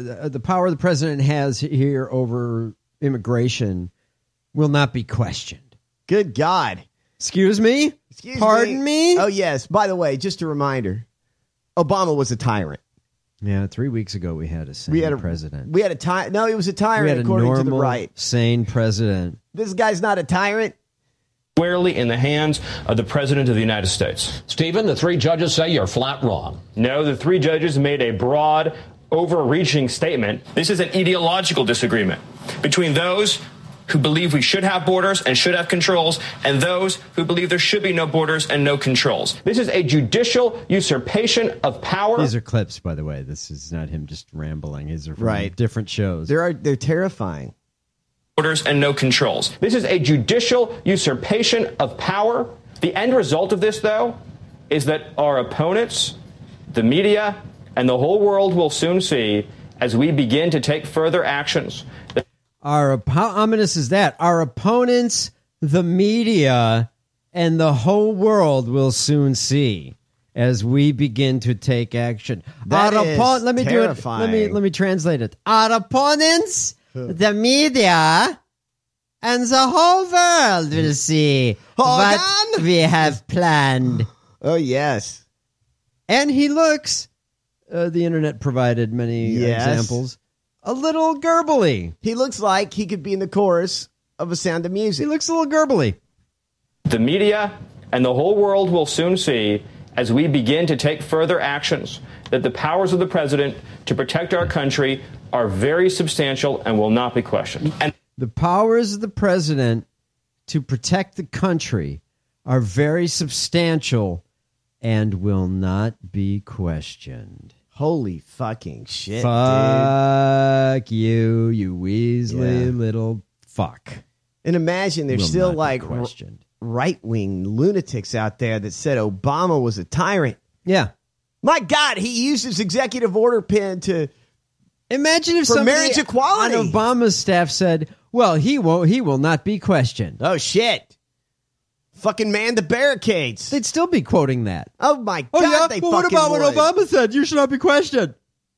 has here over immigration will not be questioned. Good God. Excuse me? Pardon me? Oh, yes. By the way, just a reminder, Obama was a tyrant. Yeah, 3 weeks ago we had a sane president. We had a tyrant. No, he was a tyrant according to the right. Sane president. This guy's not a tyrant. Squarely in the hands of the President of the United States. Stephen, the three judges say you're flat wrong. No, the three judges made a broad, overreaching statement. This is an ideological disagreement between those who believe we should have borders and should have controls and those who believe there should be no borders and no controls. This is a judicial usurpation of power. These are clips, by the way. This is not him just rambling. These are from different shows. They're terrifying. Borders and no controls. This is a judicial usurpation of power. The end result of this, though, is that our opponents, the media, and the whole world will soon see as we begin to take further actions. How ominous is that? Our opponents, the media, and the whole world will soon see as we begin to take action. That is let me terrifying. do it. Let me translate it. Our opponents, the media, and the whole world will see what we have planned. Oh, yes. And he looks, the internet provided many examples, a little gurgly. He looks like he could be in the chorus of A Sound of Music. He looks a little gurgly. The media and the whole world will soon see as we begin to take further actions that the powers of the president to protect our country are very substantial and will not be questioned. And The powers of the president to protect the country are very substantial and will not be questioned. Holy fucking shit, Fuck dude. you Weasley little fuck. And imagine there's Will still not be like questioned. right-wing lunatics out there that said Obama was a tyrant. Yeah. My God, he used his executive order pen to imagine if for somebody marriage equality on Obama's staff said, well, he will not be questioned. Oh, shit. Fucking man the barricades. They'd still be quoting that. Oh, my God, Oh, yeah? they Well, what fucking about would. what Obama said? You should not be questioned.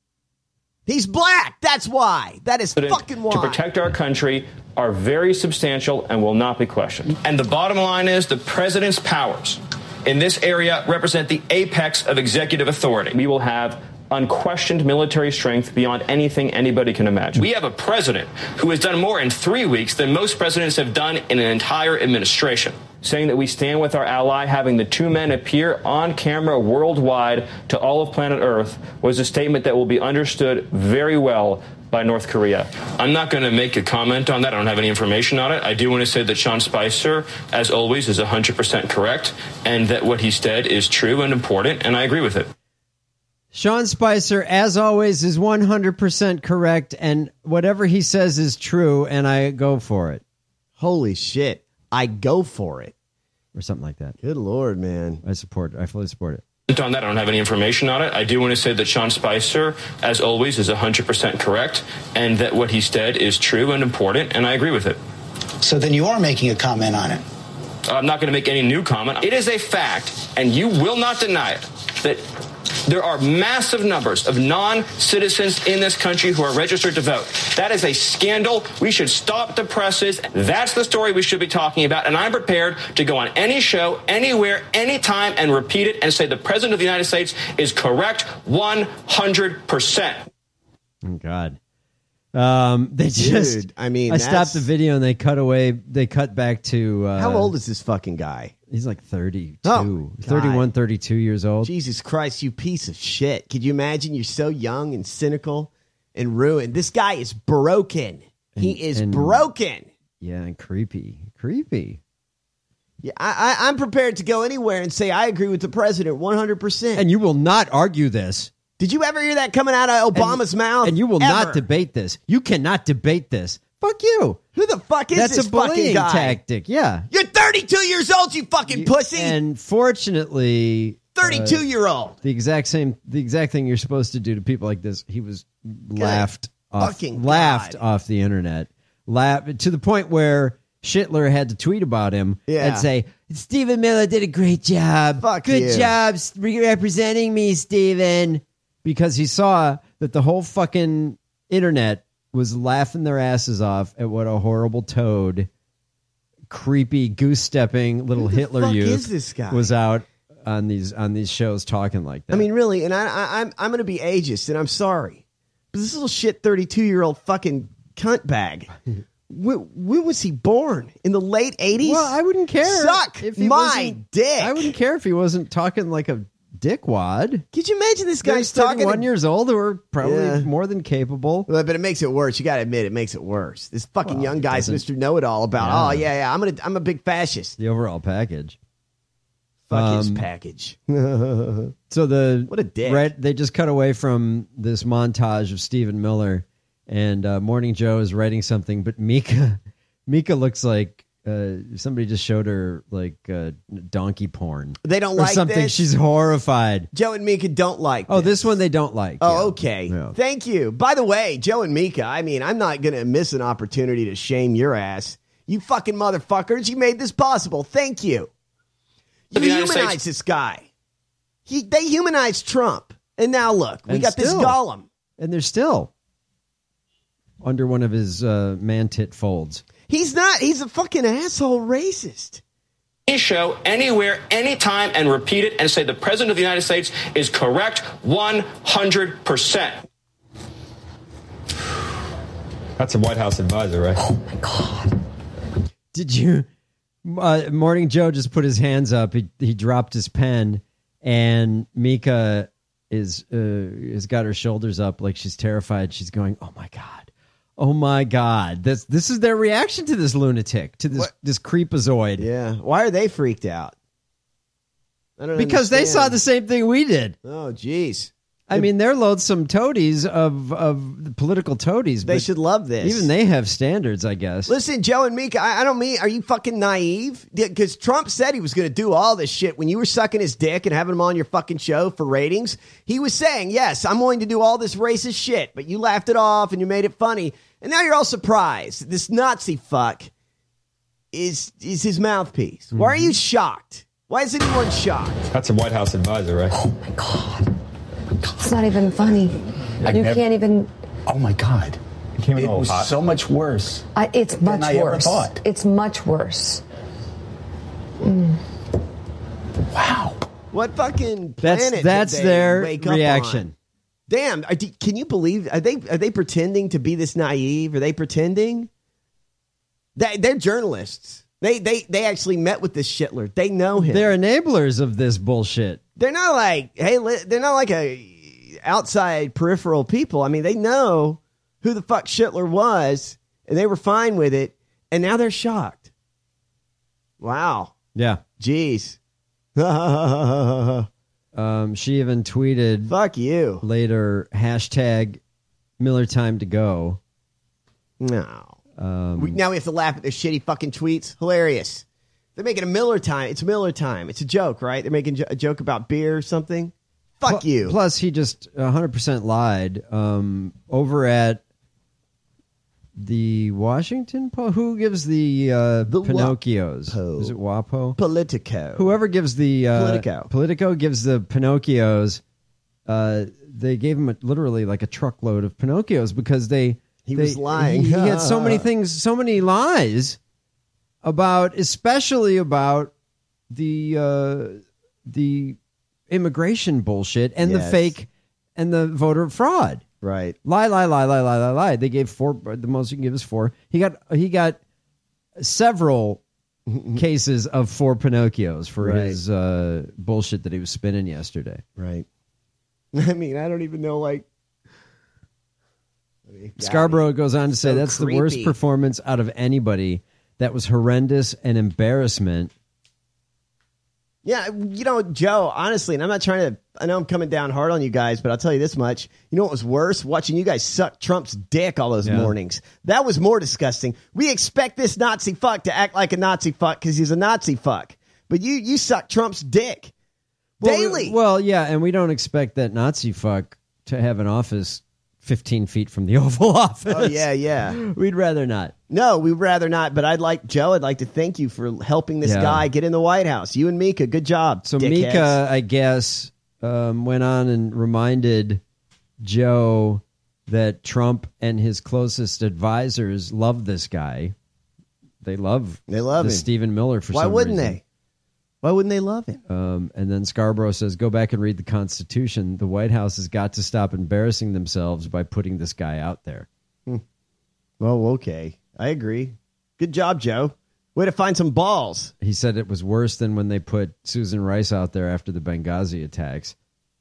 He's black. That's why. That is fucking why. To protect our country are very substantial and will not be questioned. And the bottom line is the president's powers in this area represent the apex of executive authority. We will have unquestioned military strength beyond anything anybody can imagine. We have a president who has done more in 3 weeks than most presidents have done in an entire administration. Saying that we stand with our ally, having the two men appear on camera worldwide to all of planet Earth, was a statement that will be understood very well by North Korea. I'm not going to make a comment on that. I don't have any information on it. I do want to say that Sean Spicer, as always, is 100% correct, and that what he said is true and important, and I agree with it. Sean Spicer, as always, is 100% correct, and whatever he says is true, and I go for it. Holy shit. I go for it. Or something like that. Good Lord, man. I fully support it. On that, I don't have any information on it. I do want to say that Sean Spicer, as always, is 100% correct, and that what he said is true and important, and I agree with it. So then you are making a comment on it? I'm not going to make any new comment. It is a fact, and you will not deny it, that there are massive numbers of non-citizens in this country who are registered to vote. That is a scandal. We should stop the presses. That's the story we should be talking about. And I'm prepared to go on any show, anywhere, anytime, and repeat it and say the President of the United States is correct 100%. Oh, God. They just, Dude, I mean, I stopped the video and they cut back to, how old is this fucking guy? He's like 32, Oh, 31, 32 years old. Jesus Christ, you piece of shit. Could you imagine? You're so young and cynical and ruined. This guy is broken. He is broken. Yeah, and creepy. Creepy. Yeah, I'm prepared to go anywhere and say I agree with the president 100%. And you will not argue this. Did you ever hear that coming out of Obama's mouth? And you will Ever. not debate this. You cannot debate this. Fuck you. Who the fuck is That's this a fucking bullying guy? tactic. Yeah. You're 32 years old, you fucking pussy. And fortunately, 32-year-old. the exact thing you're supposed to do to people like this. He was laughed off the internet, to the point where Schittler had to tweet about him and say, "Stephen Miller did a great job. Good job representing me, Stephen," because he saw that the whole fucking internet was laughing their asses off at what a horrible toad, creepy goose-stepping little Hitler fuck youth is this guy? was out on these shows talking like that. I mean, really, and I'm going to be ageist, and I'm sorry, but this little shit 32-year-old fucking cunt bag. When was he born? In the late 80s? Well, I wouldn't care. Suck if he my wasn't- dick. I wouldn't care if he wasn't talking like a dickwad. Could you imagine this guy's There's talking 31 years old who are probably Yeah. more than capable. But it makes it worse. You got to admit, it makes it worse. This fucking young guy's Mr. Know-It-all about, I'm a big fascist. The overall package. Fuck his package. So what a dick. They just cut away from this montage of Stephen Miller, and Morning Joe is writing something, but Mika looks like somebody just showed her like donkey porn. They don't or like something. this? She's horrified. Joe and Mika don't like this one they don't like. Oh, Yeah. okay. Yeah. Thank you. By the way, Joe and Mika, I mean, I'm not going to miss an opportunity to shame your ass. You fucking motherfuckers, you made this possible. Thank you. You The United humanized States- this guy. They humanized Trump. And now look, we And got this still- Gollum. And they're still under one of his man-tit folds. He's not. He's a fucking asshole racist. Any show, anywhere, anytime, and repeat it and say the President of the United States is correct 100%. That's a White House advisor, right? Oh, my God. Did you? Morning Joe just put his hands up. He dropped his pen, and Mika has got her shoulders up like she's terrified. She's going, "Oh my God, Oh my God! This is their reaction to this lunatic, to this creepazoid. Yeah. Why are they freaked out? I don't because understand. they saw the same thing we did. Oh, geez. I mean, they're loathsome toadies of political toadies. They should love this. Even they have standards, I guess. Listen, Joe and Mika, I don't mean, are you fucking naive? Because Trump said he was going to do all this shit when you were sucking his dick and having him on your fucking show for ratings. He was saying, yes, I'm going to do all this racist shit, but you laughed it off and you made it funny. And now you're all surprised. This Nazi fuck is his mouthpiece. Why are you shocked? Why is anyone shocked? That's a White House advisor, right? Oh, my God. It's not even funny. Can't even... Oh, my God. It was hot. so much worse. It's much than I ever worse. thought. It's much worse. Wow. What fucking planet That's did they their wake up reaction. on? Damn, can you believe, are they pretending to be this naive? Are they pretending? They're journalists. They actually met with this shitler. They know him. They're enablers of this bullshit. They're not like, they're not like a outside peripheral people. I mean, they know who the fuck Shitler was, and they were fine with it, and now they're shocked. Wow. Yeah. Jeez. She even tweeted, fuck you. Later, hashtag Miller time to go. No. Now we have to laugh at their shitty fucking tweets. Hilarious. They're making a Miller time. It's Miller time. It's a joke, right? They're making a joke about beer or something. Fuck you. Plus, he just 100% lied. Over at the Washington Post, who gives the Pinocchios? Is it WAPO? Politico. Whoever gives the Politico gives the Pinocchios. They gave him literally like a truckload of Pinocchios because he was lying. He had so many things, so many lies about, especially about the immigration bullshit and the fake and the voter fraud. Right. Lie. They gave 4. The most you can give is 4. He got several cases of 4 Pinocchios for his bullshit that he was spinning yesterday. Right. I mean, I don't even know, like. Scarborough goes on to say that's creepy. the worst performance out of anybody. That was horrendous and embarrassment. Yeah, Joe, honestly, and I'm not trying to, I know I'm coming down hard on you guys, but I'll tell you this much. You know what was worse? Watching you guys suck Trump's dick all those mornings. That was more disgusting. We expect this Nazi fuck to act like a Nazi fuck because he's a Nazi fuck. But you suck Trump's dick daily. Well, yeah, and we don't expect that Nazi fuck to have an office 15 feet from the Oval Office. Oh, yeah. We'd rather not. No, we'd rather not. But I'd like to thank you for helping this guy get in the White House. You and Mika, good job. So dickheads. Mika, I guess, went on and reminded Joe that Trump and his closest advisors love this guy. They love him. Stephen Miller for some reason. Why wouldn't they? Why wouldn't they love him? And then Scarborough says, go back and read the Constitution. The White House has got to stop embarrassing themselves by putting this guy out there. Well, okay. I agree. Good job, Joe. Way to find some balls. He said it was worse than when they put Susan Rice out there after the Benghazi attacks.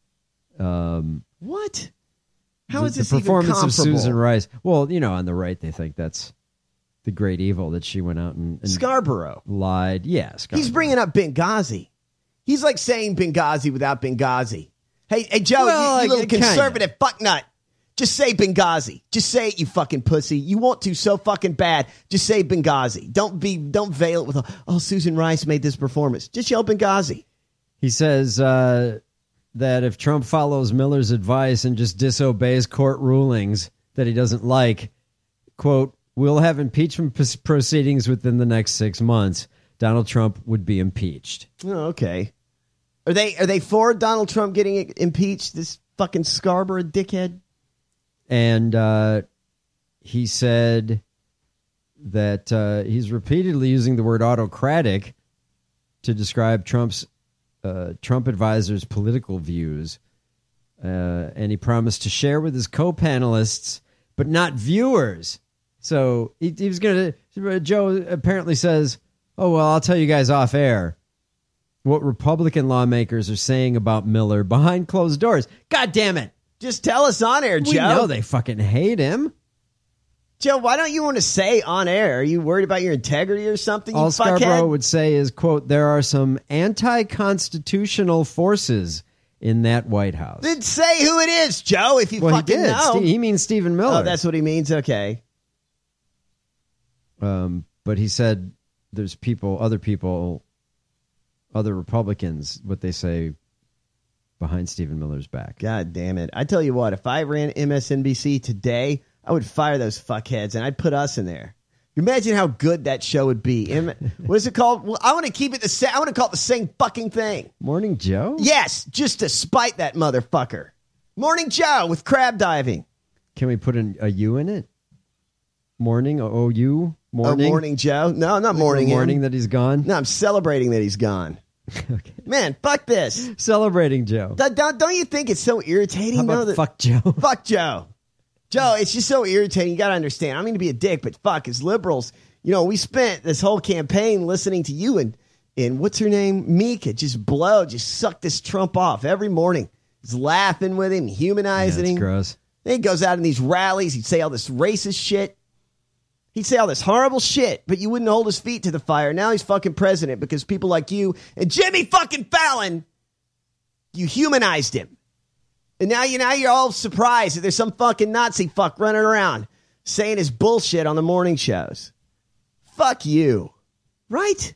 What? How is this the performance even of Susan Rice? Well, on the right, they think that's the great evil that she went out and Scarborough lied. Yeah, Scarborough. He's bringing up Benghazi. He's like saying Benghazi without Benghazi. Hey, Joe, you little conservative fucknut. Just say Benghazi. Just say it, you fucking pussy. You want to so fucking bad. Just say Benghazi. Don't veil it with, Susan Rice made this performance. Just yell Benghazi. He says that if Trump follows Miller's advice and just disobeys court rulings that he doesn't like, quote, we'll have impeachment proceedings within the next 6 months. Donald Trump would be impeached. Oh, okay. Are they for Donald Trump getting impeached? This fucking Scarborough dickhead. And he said that he's repeatedly using the word autocratic to describe Trump advisors' political views. And he promised to share with his co-panelists, but not viewers. So he was going to, Joe apparently says, oh, well, I'll tell you guys off air what Republican lawmakers are saying about Miller behind closed doors. God damn it. Just tell us on air, Joe. We know they fucking hate him. Joe, why don't you want to say on air? Are you worried about your integrity or something? All you Scarborough fuckhead? would say is, quote, there are some anti-constitutional forces in that White House. Then say who it is, Joe, if you fucking he did. know. He means Stephen Miller. Oh, that's what he means? Okay. But he said there's other Republicans, what they say, behind Stephen Miller's back. God damn it. I tell you what, if I ran MSNBC today, I would fire those fuckheads and I'd put us in there. Imagine how good that show would be. What is it called? Well, I want to keep it the same. I want to call it the same fucking thing. Morning Joe? Yes, just to spite that motherfucker. Morning Joe with crab diving. Can we put a U in it? Morning, O-U? Morning? Oh, Morning Joe? No, I'm not mourning him. Mourning that he's gone? No, I'm celebrating that he's gone. Okay. Man, fuck this. Celebrating Joe. Don't you think it's so irritating? How about fuck Joe? Fuck Joe. Joe, it's just so irritating. You got to understand. I don't mean to be a dick, but fuck, as liberals, we spent this whole campaign listening to you and what's her name? Mika, just suck this Trump off every morning. He's laughing with him, humanizing him. Gross. Then he goes out in these rallies. He'd say all this racist shit. He'd say all this horrible shit, but you wouldn't hold his feet to the fire. Now he's fucking president because people like you and Jimmy fucking Fallon, you humanized him. And now you're all surprised that there's some fucking Nazi fuck running around saying his bullshit on the morning shows. Fuck you. Right?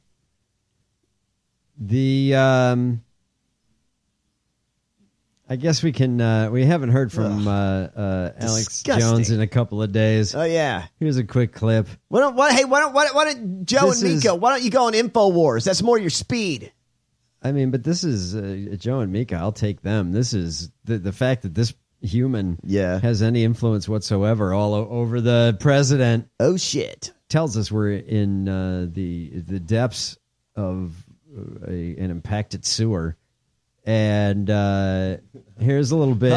I guess we can. We haven't heard from Alex Disgusting. Jones in a couple of days. Oh yeah. Here's a quick clip. Why don't Joe and Mika? Why don't you go on InfoWars? That's more your speed. I mean, but this is Joe and Mika. I'll take them. This is the fact that this human has any influence whatsoever all over the president. Oh shit! Tells us we're in the depths of an impacted sewer. And here's a little bit.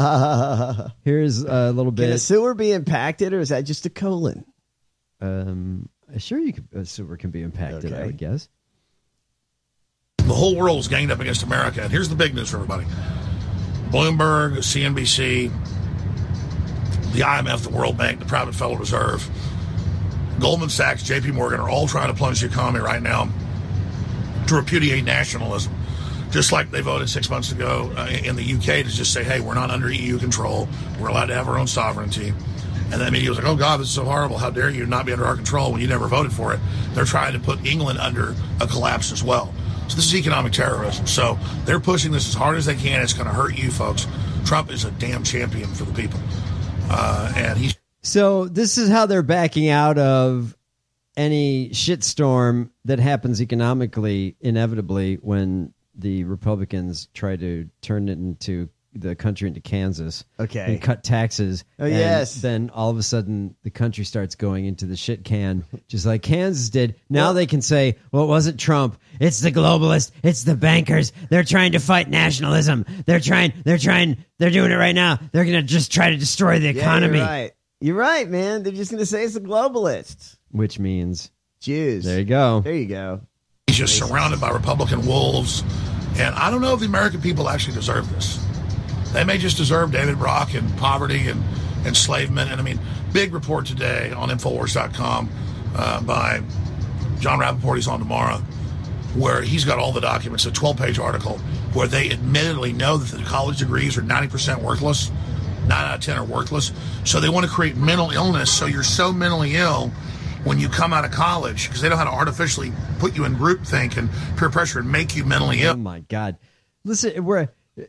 Here's a little bit. Can a sewer be impacted, or is that just a colon? Sure, a sewer can be impacted. Okay. I would guess. The whole world's ganged up against America, and here's the big news for everybody: Bloomberg, CNBC, the IMF, the World Bank, the Private Federal Reserve, Goldman Sachs, J.P. Morgan are all trying to plunge the economy right now to repudiate nationalism. Just like they voted 6 months ago in the UK to just say, hey, we're not under EU control. We're allowed to have our own sovereignty. And then the media was like, oh, God, this is so horrible. How dare you not be under our control when you never voted for it? They're trying to put England under a collapse as well. So this is economic terrorism. So they're pushing this as hard as they can. It's going to hurt you folks. Trump is a damn champion for the people. And he's... So this is how they're backing out of any shitstorm that happens economically, inevitably, when the Republicans try to turn it into the country into Kansas. Okay. And cut taxes. Oh, and yes. Then all of a sudden the country starts going into the shit can, just like Kansas did. Now they can say, well, it wasn't Trump. It's the globalists. It's the bankers. They're trying to fight nationalism. They're doing it right now. They're going to just try to destroy the economy. You're right. You're right, man. They're just going to say it's the globalists. Which means Jews. There you go. There you go. He's just surrounded by Republican wolves. And I don't know if the American people actually deserve this. They may just deserve David Brock and poverty and enslavement. And I mean, big report today on Infowars.com by John Rappaport. He's on tomorrow, where he's got all the documents, a 12-page article where they admittedly know that the college degrees are 90% worthless. 9 out of 10 are worthless. So they want to create mental illness. So you're so mentally ill when you come out of college, because they know how to artificially put you in groupthink and peer pressure and make you mentally ill. Oh, my God. Listen, were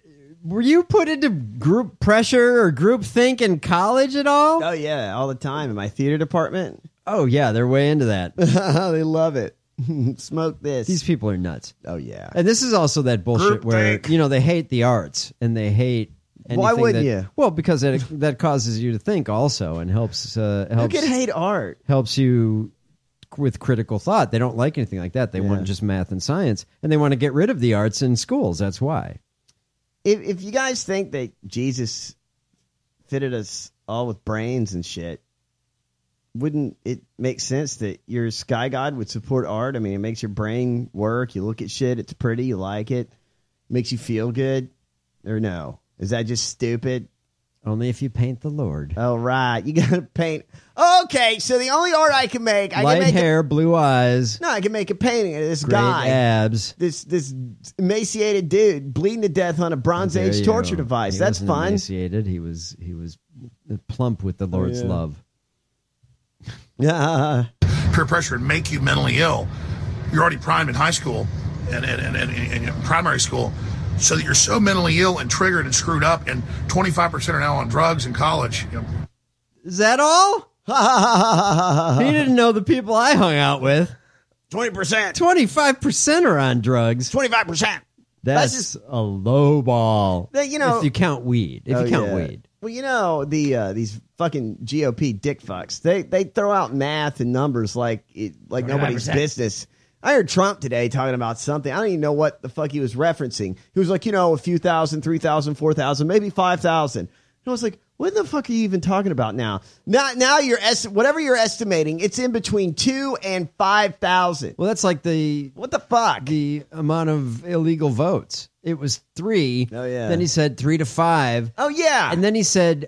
you put into group pressure or group think in college at all? Oh, yeah, all the time in my theater department. Oh, yeah, they're way into that. They love it. Smoke this. These people are nuts. Oh, yeah. And this is also that bullshit Group where, think. they hate the arts and they hate anything. Why wouldn't you? Well, because that causes you to think also and helps. Who can hate art? Helps you with critical thought. They don't like anything like that. They want just math and science, and they want to get rid of the arts in schools. That's why. If you guys think that Jesus fitted us all with brains and shit, wouldn't it make sense that your sky god would support art? I mean, it makes your brain work. You look at shit, it's pretty, you like it, makes you feel good, or no? Is that just stupid? Only if you paint the Lord. Oh, right. You got to paint. Okay, so the only art I can make... Light hair, blue eyes. No, I can make a painting of this great guy. abs. This emaciated dude bleeding to death on a Bronze Age torture device. That's fun. Emaciated. He was plump with the Lord's love. Yeah. Peer pressure would make you mentally ill. You're already primed in high school and primary school, so that you're so mentally ill and triggered and screwed up, and 25% are now on drugs in college. Is that all? He didn't know the people I hung out with. 20%. 25% are on drugs. 25%. That's a low ball. You know, if you count weed. If you count weed. Well, you know, these fucking GOP dick fucks, they throw out math and numbers like nobody's business. I heard Trump today talking about something. I don't even know what the fuck he was referencing. He was like, a few thousand, 3,000, 4,000, maybe 5,000. And I was like, what the fuck are you even talking about now? Now you're whatever you're estimating, it's in between 2 and 5,000. Well, that's like what the fuck? The amount of illegal votes. It was 3. Oh yeah. Then he said 3 to 5. Oh yeah. And then he said,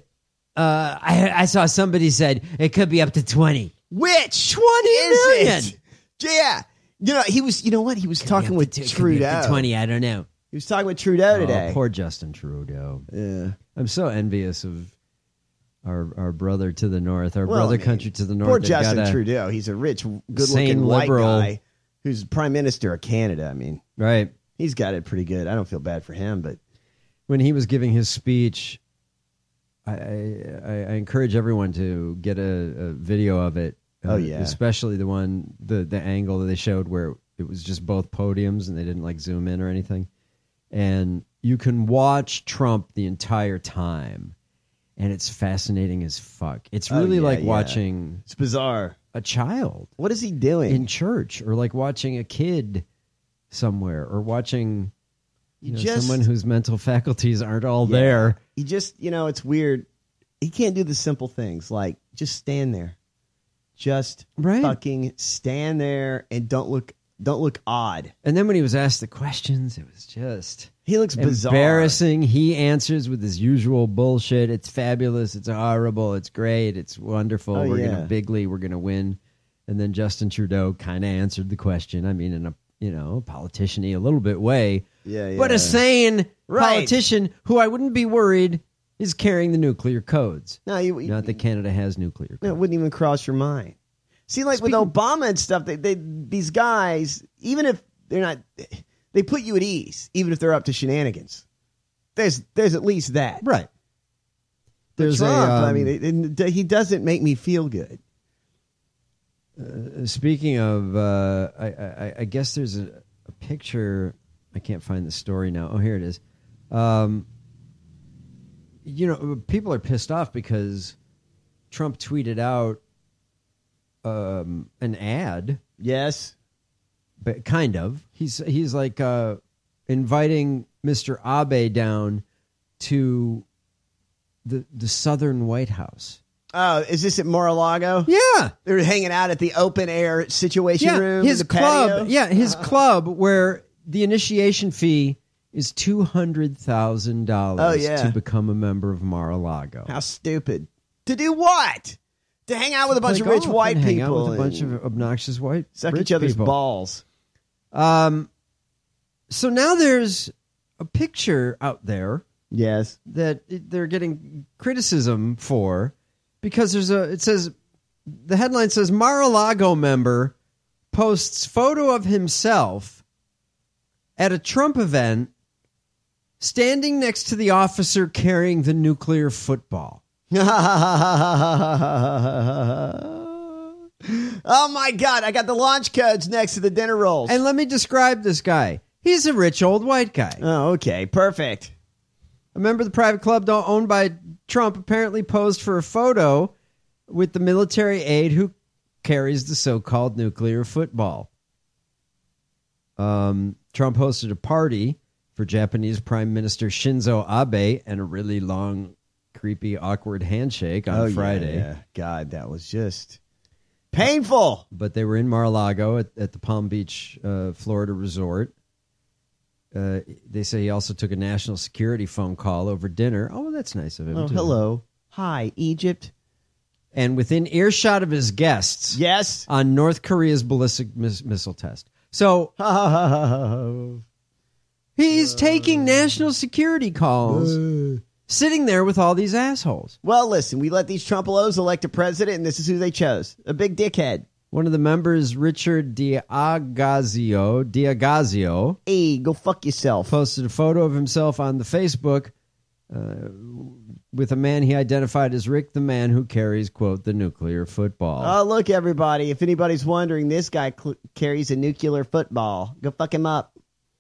I saw somebody said it could be up to 20. Which 20 million? Yeah. He was. You know what? He was talking with Trudeau. 20. I don't know. He was talking with Trudeau today. Poor Justin Trudeau. Yeah. I'm so envious of our brother to the north, brother country to the north. Poor Justin Trudeau. He's a rich, good-looking white guy who's prime minister of Canada. I mean, right? He's got it pretty good. I don't feel bad for him, but when he was giving his speech, I encourage everyone to get a video of it. Oh yeah, especially the one the angle that they showed where it was just both podiums and they didn't like zoom in or anything, and you can watch Trump the entire time, and it's fascinating as fuck. It's really watching. It's bizarre. A child. What is he doing in church, or like watching a kid somewhere, or watching someone whose mental faculties aren't all there. He just it's weird. He can't do the simple things like just stand there. Just fucking stand there and don't look odd. And then when he was asked the questions, it was just he looks bizarre, embarrassing. He answers with his usual bullshit. It's fabulous. It's horrible. It's great. It's wonderful. We're gonna bigly. We're gonna win. And then Justin Trudeau kind of answered the question. I mean, in a politician-y a little bit way. Yeah. But a sane politician who I wouldn't be worried is carrying the nuclear codes. No, not that Canada has nuclear codes. It wouldn't even cross your mind. See, like with Obama and stuff, these guys, even if they're not, they put you at ease, even if they're up to shenanigans. There's at least that. Right. There's Trump, he doesn't make me feel good. Speaking of, I guess there's a picture. I can't find the story now. Oh, here it is. People are pissed off because Trump tweeted out an ad. Yes. But kind of. He's like inviting Mr. Abe down to the southern White House. Oh, is this at Mar-a-Lago? Yeah. They're hanging out at the open air situation room. His in the club. patio? Yeah, his club where the initiation fee is $200,000 to become a member of Mar-a-Lago. How stupid. To do what? To hang out with a bunch of rich white people. Hang out with a bunch of obnoxious white suck each other's balls. So now there's a picture out there. Yes. That they're getting criticism for because the headline says Mar-a-Lago member posts photo of himself at a Trump event standing next to the officer carrying the nuclear football. Oh my God, I got the launch codes next to the dinner rolls. And let me describe this guy. He's a rich old white guy. Oh, okay, perfect. A member of the private club owned by Trump apparently posed for a photo with the military aide who carries the so-called nuclear football. Trump hosted a party for Japanese Prime Minister Shinzo Abe and a really long, creepy, awkward handshake on Friday. Yeah. God, that was just painful. But they were in Mar-a-Lago at the Palm Beach, Florida resort. They say he also took a national security phone call over dinner. Oh, well, that's nice of him. Oh, too. hello. Hi, Egypt. And within earshot of his guests. Yes. On North Korea's ballistic missile test. So he's taking national security calls, sitting there with all these assholes. Well, listen, we let these Trump-a-los elect a president, and this is who they chose. A big dickhead. One of the members, Richard Diagazio. Hey, go fuck yourself. Posted a photo of himself on the Facebook with a man he identified as Rick, the man who carries, quote, the nuclear football. Oh, look, everybody. If anybody's wondering, this guy carries a nuclear football. Go fuck him up.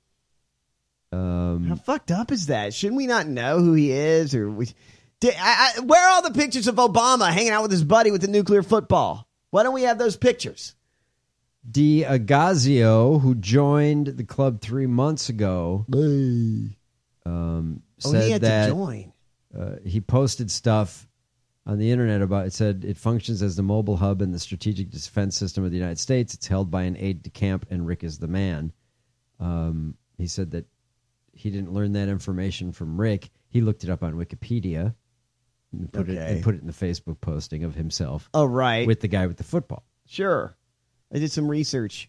How fucked up is that? Shouldn't we not know who he is? Or where are all the pictures of Obama hanging out with his buddy with the nuclear football? Why don't we have those pictures? Diagazio, who joined the club 3 months ago, he said had that to join. He posted stuff on the internet about it. Said it functions as the mobile hub in the strategic defense system of the United States. It's held by an aide de camp, and Rick is the man. He said that he didn't learn that information from Rick. He looked it up on Wikipedia and put it in the Facebook posting of himself. Oh, right. With the guy with the football. Sure. I did some research.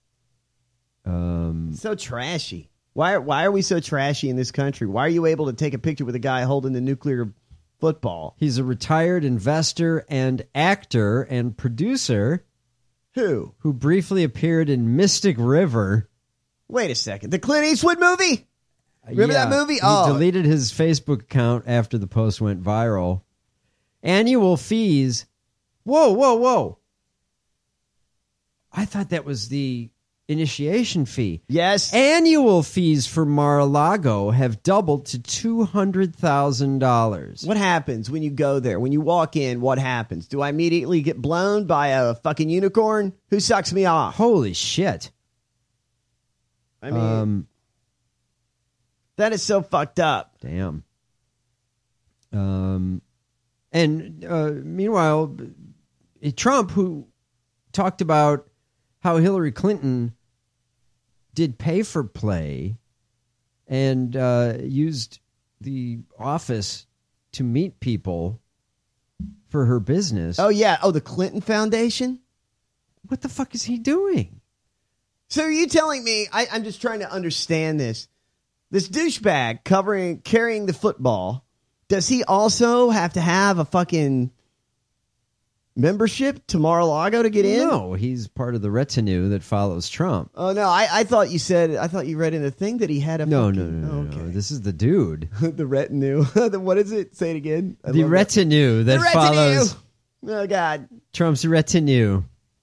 So trashy. Why are we so trashy in this country? Why are you able to take a picture with a guy holding the nuclear football? He's a retired investor and actor and producer. Who briefly appeared in Mystic River. Wait a second. The Clint Eastwood movie? Remember that movie? He deleted his Facebook account after the post went viral. Annual fees. Whoa. I thought that was the initiation fee. Yes. Annual fees for Mar-a-Lago have doubled to $200,000. What happens when you go there? When you walk in, what happens? Do I immediately get blown by a fucking unicorn? Who sucks me off? Holy shit. I mean, that is so fucked up. Damn. Meanwhile, Trump, who talked about how Hillary Clinton did pay for play and used the office to meet people for her business. Oh, yeah. Oh, the Clinton Foundation? What the fuck is he doing? So are you telling me, I'm just trying to understand this. This douchebag carrying the football, does he also have to have a fucking membership to Mar-a-Lago to get in? No, he's part of the retinue that follows Trump. Oh, no, I thought you read in the thing that he had a No. Okay. This is the dude. The retinue. What is it? Say it again. The retinue that follows. Oh, God. Trump's retinue.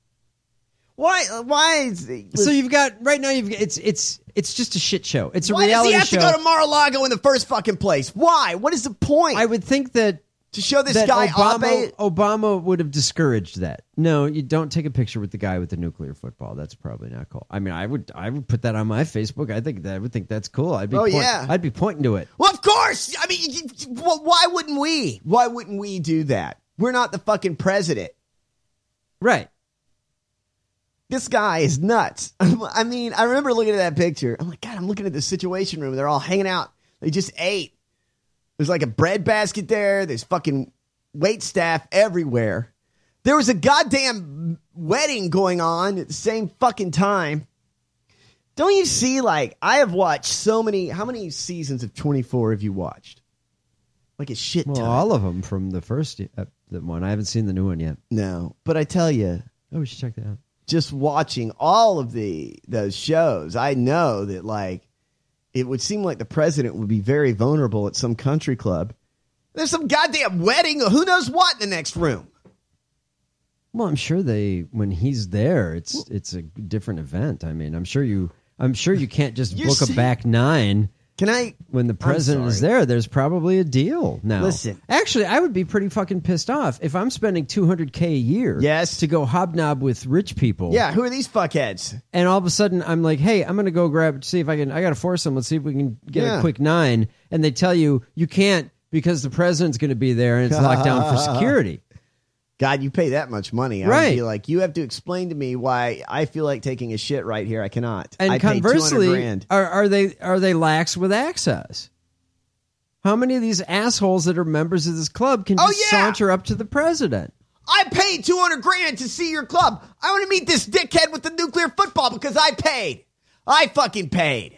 Why is it? So you've got it's just a shit show. It's a reality show. Why does he have to go to Mar-a-Lago in the first fucking place? Why? What is the point? I would think that to show this guy Obama would have discouraged that. No, you don't take a picture with the guy with the nuclear football. That's probably not cool. I mean, I would put that on my Facebook. I would think that's cool. I'd be pointing to it. Well, of course. I mean, why wouldn't we? Why wouldn't we do that? We're not the fucking president. Right. This guy is nuts. I mean, I remember looking at that picture. I'm like, God, I'm looking at the Situation Room. They're all hanging out. They just ate. There's like a bread basket there. There's fucking wait staff everywhere. There was a goddamn wedding going on at the same fucking time. Don't you see, like, I have watched so many. How many seasons of 24 have you watched? Like a shit ton. Well, all of them from the first one. I haven't seen the new one yet. No, but I tell you. Oh, we should check that out. Just watching all of those shows, I know that, like, it would seem like the president would be very vulnerable at some country club. There's some goddamn wedding or who knows what in the next room. Well, I'm sure when he's there, it's a different event. I mean, I'm sure you can't just book a back nine. When the president is there, there's probably a deal now. Listen. Actually, I would be pretty fucking pissed off if I'm spending $200K a year to go hobnob with rich people. Yeah, who are these fuckheads? And all of a sudden, I'm like, hey, I'm going to go see if I got to force them. Let's see if we can get a quick nine. And they tell you can't because the president's going to be there and it's locked down for security. God, you pay that much money. I would Right. be like, you have to explain to me why I feel like taking a shit right here. I cannot. And I paid conversely, $200,000. are they lax with access? How many of these assholes that are members of this club can just saunter up to the president? I paid $200,000 to see your club. I want to meet this dickhead with the nuclear football because I paid. I fucking paid.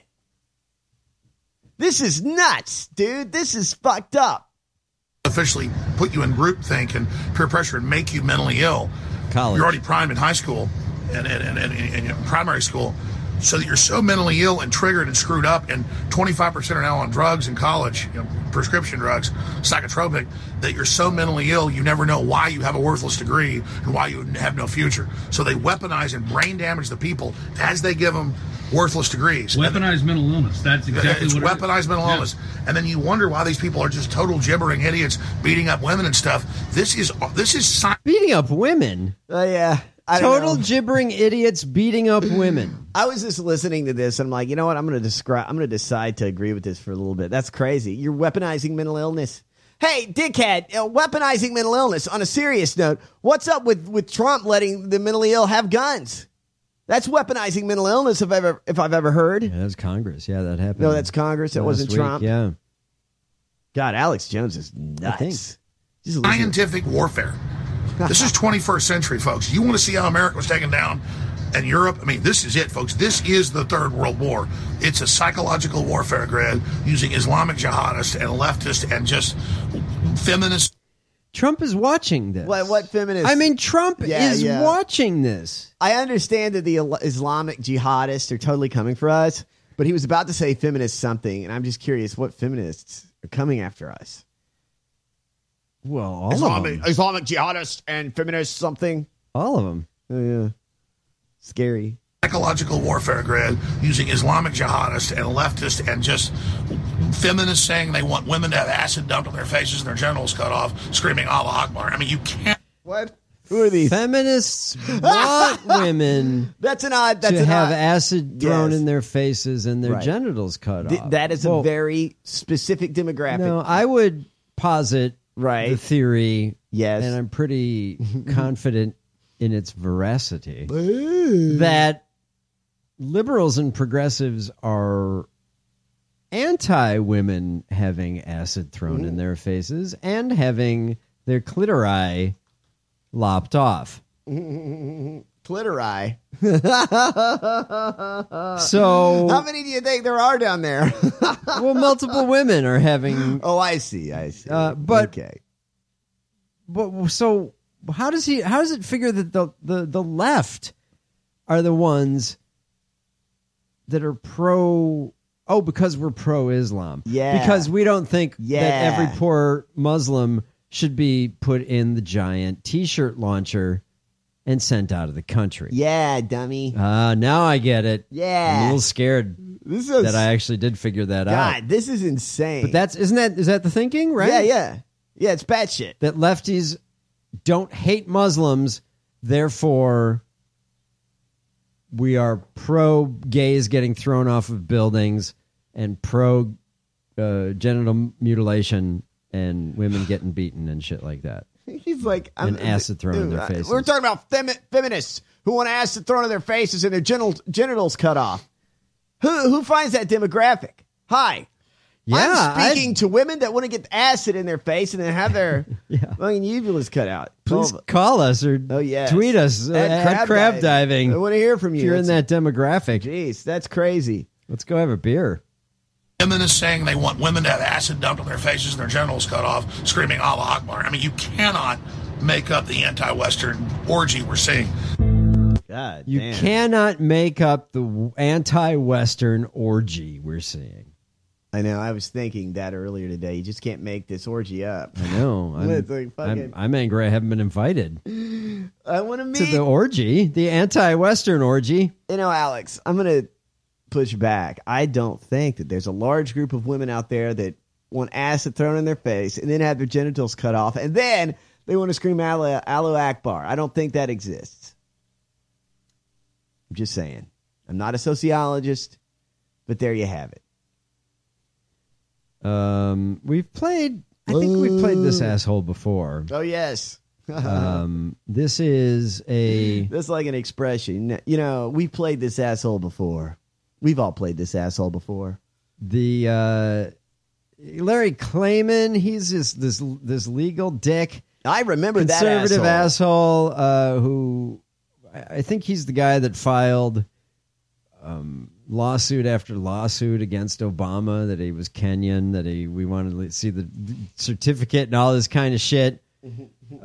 This is nuts, dude. This is fucked up. Officially put you in groupthink and peer pressure and make you mentally ill. College. You're already primed in high school and primary school, so that you're so mentally ill and triggered and screwed up, and 25% are now on drugs in college, prescription drugs, psychotropic, that you're so mentally ill you never know why you have a worthless degree and why you have no future. So they weaponize and brain damage the people as they give them worthless degrees. Weaponized mental illness. That's exactly it's what it is. weaponized mental illness. And then you wonder why these people are just total gibbering idiots beating up women and stuff. This is beating up women. Yeah. I don't Total know. gibbering idiots beating up women. I was just listening to this and I'm like, you know what? I'm going to decide to agree with this for a little bit. That's crazy. You're weaponizing mental illness. Hey, dickhead, weaponizing mental illness. On a serious note, what's up with Trump letting the mentally ill have guns? That's weaponizing mental illness if I've ever heard. Yeah, that's Congress. Yeah, that happened. No, that's Congress. That last wasn't week, Trump. Yeah. God, Alex Jones is nuts. scientific warfare. This is 21st century, folks. You want to see how America was taken down and Europe? I mean, this is it, folks. This is the Third World War. It's a psychological warfare grid using Islamic jihadists and leftists and just feminists. Trump is watching this. What feminists? I mean, Trump is watching this. I understand that the Islamic jihadists are totally coming for us, but he was about to say feminist something, and I'm just curious what feminists are coming after us. Well, all of them. Islamic jihadists and feminists something. All of them. Oh, yeah. Scary. Psychological warfare grid using Islamic jihadists and leftists and just feminists saying they want women to have acid dumped on their faces and their genitals cut off, screaming Allah Akbar. I mean, you can't. What? Who are these? Feminists want women to have acid thrown in their faces and their genitals cut off. That is a very specific demographic. No, I would posit the theory, yes, and I'm pretty confident in its veracity, that liberals and progressives are anti-women having acid thrown in their faces and having their clitori lopped off. Clitori. So how many do you think there are down there? Well, multiple women are having. Oh, I see. But okay. But so how does it figure that the left are the ones that are pro? Oh, because we're pro-Islam. Yeah. Because we don't think Yeah. that every poor Muslim should be put in the giant T-shirt launcher and sent out of the country. Yeah, dummy. Now I get it. Yeah. I'm a little scared that I actually did figure that out. God, this is insane. But is that the thinking, right? Yeah. It's bad shit. That lefties don't hate Muslims, therefore we are pro gays getting thrown off of buildings and pro genital mutilation and women getting beaten and shit like that. He's like, and acid thrown in their faces. We're talking about feminists who want acid thrown in their faces and their genitals cut off. Who finds that demographic? Hi. Yeah, I'm speaking to women that want to get acid in their face and then have their fucking uvulas cut out. Please call us or tweet us at crab diving. I want to hear from you. If you're in that demographic. Jeez, that's crazy. Let's go have a beer. Feminists saying they want women to have acid dumped on their faces and their genitals cut off, screaming Allah Akbar. I mean, you cannot make up the anti-Western orgy we're seeing. God, you cannot make up the anti-Western orgy we're seeing. I know. I was thinking that earlier today. You just can't make this orgy up. I know. I'm angry I haven't been invited. I want to meet to the orgy, the anti-Western orgy. You know, Alex, I'm going to push back. I don't think that there's a large group of women out there that want acid thrown in their face and then have their genitals cut off and then they want to scream Allah Akbar. I don't think that exists. I'm just saying. I'm not a sociologist, but there you have it. I think we've played this asshole before. Oh, yes. This is That's like an expression. You know, we've played this asshole before. We've all played this asshole before. The Larry Klayman, he's just this legal dick. I remember that conservative asshole who I think he's the guy that filed lawsuit after lawsuit against Obama that he was Kenyan, that we wanted to see the certificate and all this kind of shit. If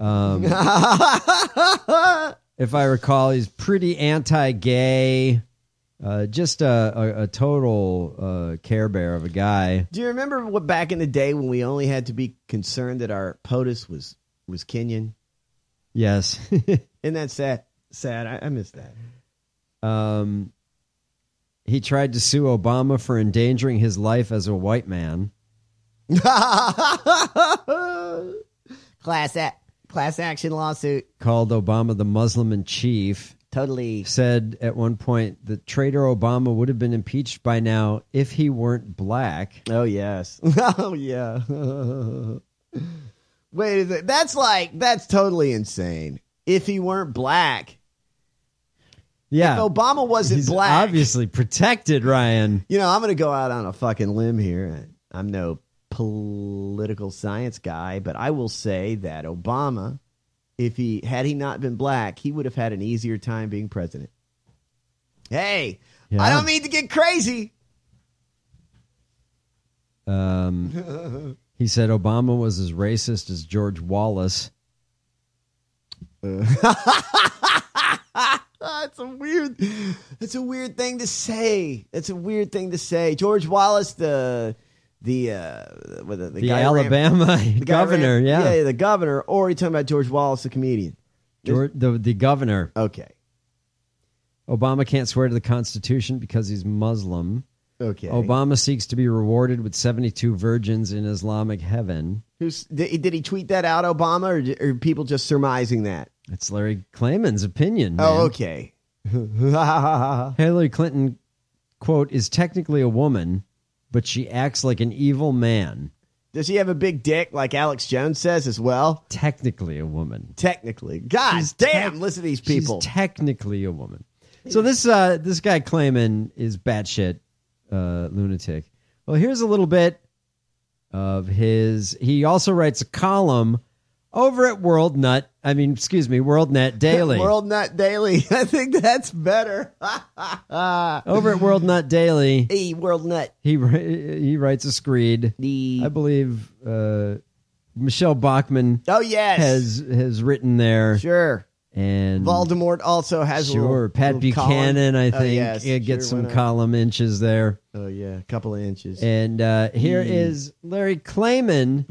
I recall, he's pretty anti-gay. Just a total Care Bear of a guy. Do you remember what back in the day when we only had to be concerned that our POTUS was Kenyan? Yes. Isn't that sad? I miss that. He tried to sue Obama for endangering his life as a white man. Class action lawsuit. Called Obama the Muslim in chief. Totally. Said at one point that traitor Obama would have been impeached by now if he weren't black. Oh, yes. Oh, yeah. Wait, that's totally insane. If he weren't black. Yeah. If Obama wasn't He's black. obviously protected, Ryan. You know, I'm going to go out on a fucking limb here. I'm no political science guy, but I will say that Obama, had he not been black, he would have had an easier time being president. Hey, yeah. I don't mean to get crazy. He said Obama was as racist as George Wallace. That's a weird thing to say. That's a weird thing to say. George Wallace, the Alabama governor, yeah, the governor. Or are you talking about George Wallace, the comedian? The governor. Okay. Obama can't swear to the Constitution because he's Muslim. Okay. Obama seeks to be rewarded with 72 virgins in Islamic heaven. Did he tweet that out, Obama, or are people just surmising that? It's Larry Klayman's opinion, man. Oh, okay. Hillary Clinton, quote, is technically a woman, but she acts like an evil man. Does she have a big dick like Alex Jones says as well? Technically a woman. Technically. God damn, listen to these people. She's technically a woman. So this guy Klayman is batshit lunatic. Well, here's a little bit of his... He also writes a column over at WorldNet Daily. WorldNet Daily. I think that's better. Over at WorldNet Daily. Hey, WorldNet. He writes a screed. I believe Michelle Bachmann has written there. Sure. And Voldemort also has Pat Buchanan, I think, gets some column inches there. Oh, yeah, a couple of inches. And here is Larry Klayman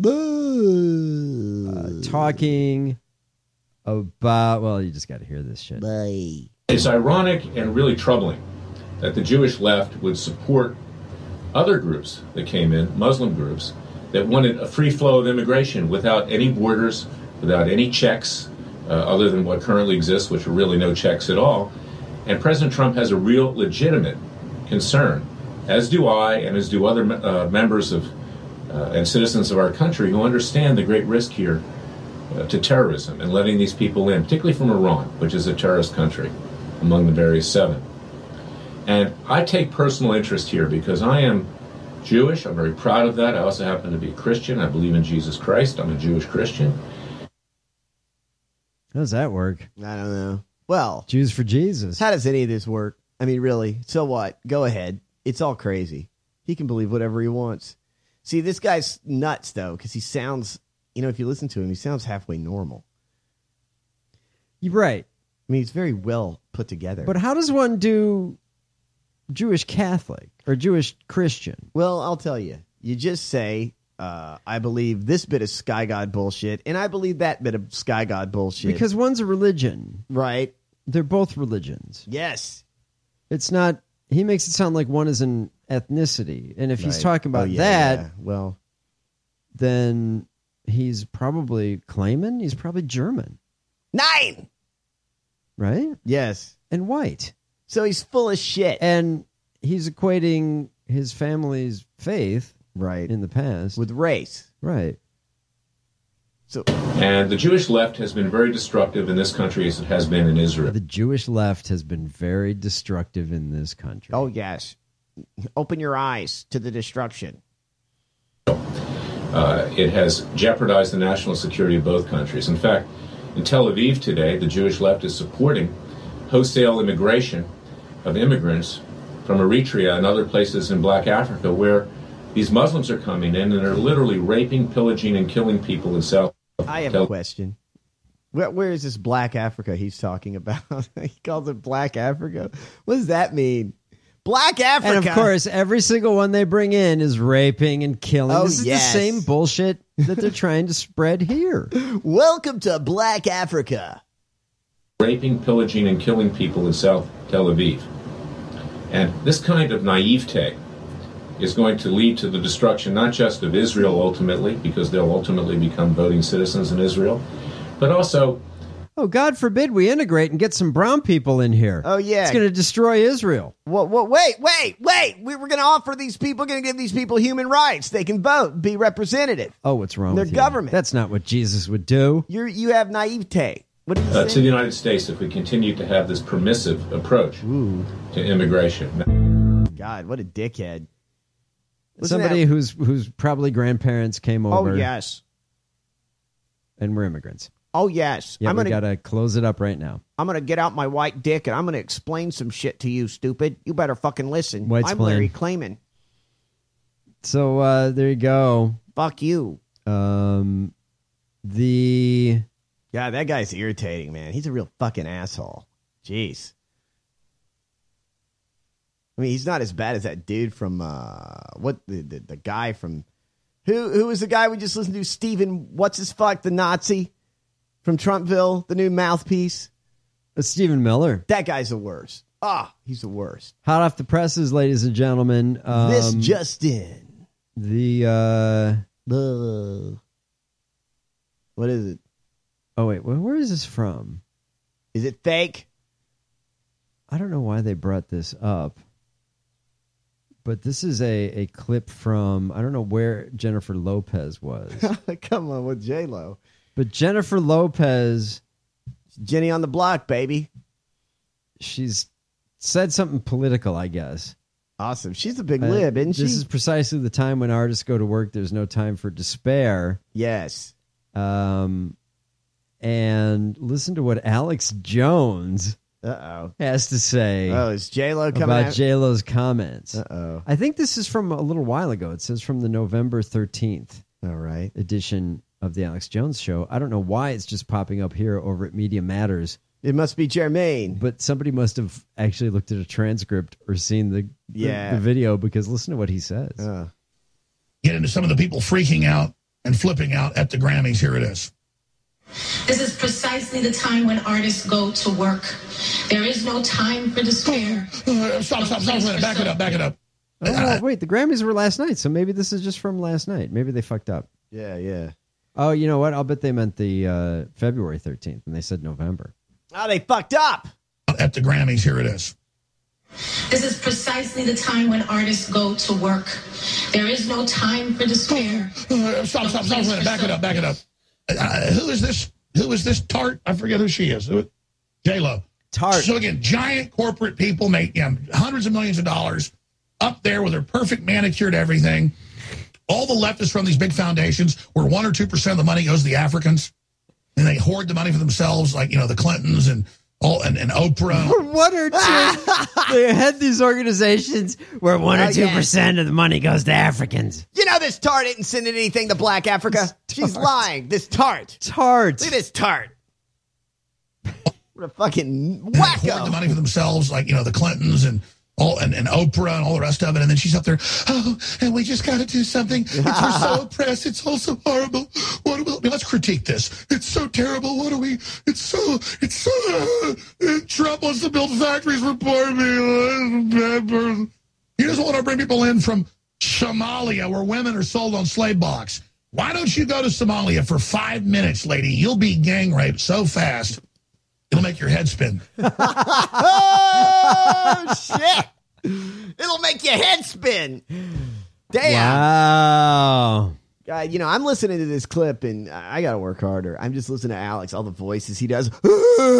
talking about, well, you just got to hear this shit. Bye. It's ironic and really troubling that the Jewish left would support other groups that came in, Muslim groups, that wanted a free flow of immigration without any borders, without any checks, other than what currently exists, which are really no checks at all. And President Trump has a real legitimate concern, as do I and as do other members of and citizens of our country who understand the great risk here to terrorism and letting these people in, particularly from Iran, which is a terrorist country among the various 7. And I take personal interest here because I am Jewish. I'm very proud of that. I also happen to be a Christian. I believe in Jesus Christ. I'm a Jewish Christian. How does that work? I don't know. Well, Jews for Jesus. How does any of this work? I mean, really? So what? Go ahead. It's all crazy. He can believe whatever he wants. See, this guy's nuts, though, because he sounds, if you listen to him, he sounds halfway normal. You're right. I mean, he's very well put together. But how does one do Jewish Catholic or Jewish Christian? Well, I'll tell you. You just say... I believe this bit of sky god bullshit, and I believe that bit of sky god bullshit. Because one's a religion. Right. They're both religions. Yes. It's not... He makes it sound like one is an ethnicity. And if he's talking about well, then he's probably Klayman. He's probably German. 9! Right? Yes. And white. So he's full of shit. And he's equating his family's faith... Right. In the past. With race. Right. And the Jewish left has been very destructive in this country as it has been in Israel. The Jewish left has been very destructive in this country. Oh, yes. Open your eyes to the destruction. It has jeopardized the national security of both countries. In fact, in Tel Aviv today, the Jewish left is supporting wholesale immigration of immigrants from Eritrea and other places in Black Africa where these Muslims are coming in and are literally raping, pillaging, and killing people in South. I have a question. Where is this Black Africa he's talking about? He calls it Black Africa. What does that mean? Black Africa. And of course, every single one they bring in is raping and killing. Oh, this is the same bullshit that they're trying to spread here. Welcome to Black Africa. Raping, pillaging, and killing people in South Tel Aviv. And this kind of naivete is going to lead to the destruction not just of Israel ultimately, because they'll ultimately become voting citizens in Israel, but also... Oh, God forbid we integrate and get some brown people in here. Oh, yeah. It's going to destroy Israel. Wait. We were going to offer these people, going to give these people human rights. They can vote, be representative. Oh, what's wrong with their government? That's not what Jesus would do. You have naivete. What did you say? To the United States, if we continue to have this permissive approach to immigration. God, what a dickhead. Somebody whose probably grandparents came over. Oh, yes. And we're immigrants. Oh, yes. Yeah, we got to close it up right now. I'm going to get out my white dick and I'm going to explain some shit to you, stupid. You better fucking listen. White I'm splain. Larry Klayman. So there you go. Fuck you. Yeah, that guy's irritating, man. He's a real fucking asshole. Jeez. I mean, he's not as bad as that dude from the guy from who was the guy we just listened to? Stephen, what's his fuck, the Nazi from Trumpville, the new mouthpiece. Stephen Miller. That guy's the worst. He's the worst. Hot off the presses, ladies and gentlemen. This just in. What is it? Oh wait, where is this from? Is it fake? I don't know why they brought this up. But this is a clip from, I don't know where Jennifer Lopez was. Come on, with J-Lo. But Jennifer Lopez. Jenny on the block, baby. She's said something political, I guess. Awesome. She's a big lib, isn't she? This is precisely the time when artists go to work. There's no time for despair. Yes. And listen to what Alex Jones... has to say is J-Lo coming about out? J-Lo's comments. Uh-oh. I think this is from a little while ago. It says from the November 13th edition of the Alex Jones Show. I don't know why it's just popping up here over at Media Matters. It must be Jermaine. But somebody must have actually looked at a transcript or seen the video, because listen to what he says. Get into some of the people freaking out and flipping out at the Grammys. Here it is. This is precisely the time when artists go to work. There is no time for despair. Stop a minute. Back it up. Oh, wait, the Grammys were last night, so maybe this is just from last night. Maybe they fucked up. Yeah. Oh, you know what? I'll bet they meant the February 13th, and they said November. Oh, they fucked up. At the Grammys, here it is. This is precisely the time when artists go to work. There is no time for despair. Stop a minute. Back it up. Who is this tart? I forget who she is. J-Lo. Tart. So again, giant corporate people make hundreds of millions of dollars up there with their perfect manicured everything. All the leftists from these big foundations where 1 or 2% of the money goes to the Africans, and they hoard the money for themselves, like the Clintons and Oprah. 1 or 2. They had these organizations where 1 or 2% of the money goes to Africans. You know this tart isn't sending anything to Black Africa. She's lying. This tart. Tart. Look at this tart. What a fucking wacko. They hoard the money for themselves, like the Clintons and Oprah and all the rest of it. And then she's up there, and we just got to do something. We're so oppressed. It's all so horrible. Let's critique this. It's so terrible. It's so Trump wants to build factories for poor people. He doesn't want to bring people in from Somalia where women are sold on slave blocks. Why don't you go to Somalia for 5 minutes, lady? You'll be gang raped so fast, it'll make your head spin. Oh, shit. It'll make your head spin. Damn. Wow. I'm listening to this clip and I got to work harder. I'm just listening to Alex, all the voices he does. Quite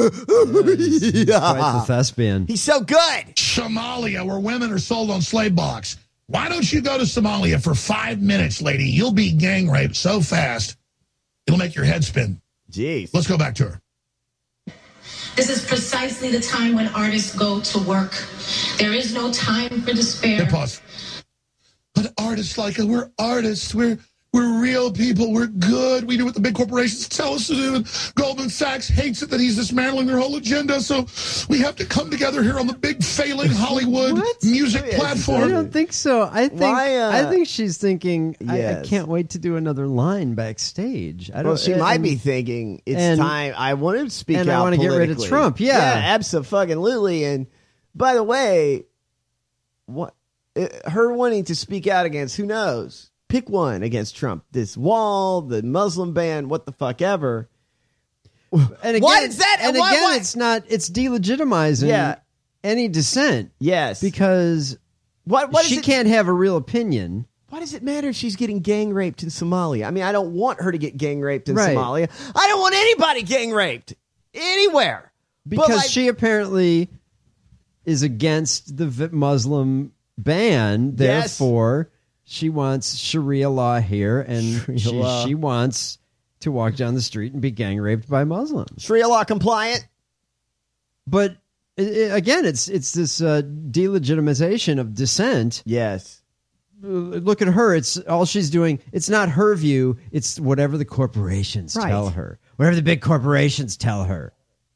the thespian. He's so good. Somalia, where women are sold on slave blocks. Why don't you go to Somalia for 5 minutes, lady? You'll be gang raped so fast, it'll make your head spin. Jeez. Let's go back to her. This is precisely the time when artists go to work. There is no time for despair. Hey, pause. But artists like us, we're artists. We're real people. We're good. We do what the big corporations tell us to do. And Goldman Sachs hates it that he's dismantling their whole agenda. So we have to come together here on the big failing Hollywood music platform. I don't think so. I think she's thinking, Yes. I can't wait to do another line backstage. I don't. Well, she might be thinking it's time. I want to speak and out I want to get rid of politically. Trump. Yeah, abso-fucking-lutely. And by the way, what her wanting to speak out against? Who knows? Pick one against Trump. This wall, the Muslim ban, what the fuck ever. And again, what is that? And what, again, what? it's not. It's delegitimizing any dissent. Yes, because what she can't have a real opinion. Why does it matter if she's getting gang raped in Somalia? I mean, I don't want her to get gang raped in Right. Somalia. I don't want anybody gang raped anywhere. Because she apparently is against the Muslim ban. Yes. Therefore, she wants Sharia law here, and she wants to walk down the street and be gang raped by Muslims. Sharia law compliant. But again, it's this delegitimization of dissent. Yes. Look at her. It's all she's doing. It's not her view. It's whatever the corporations tell her. Whatever the big corporations tell her.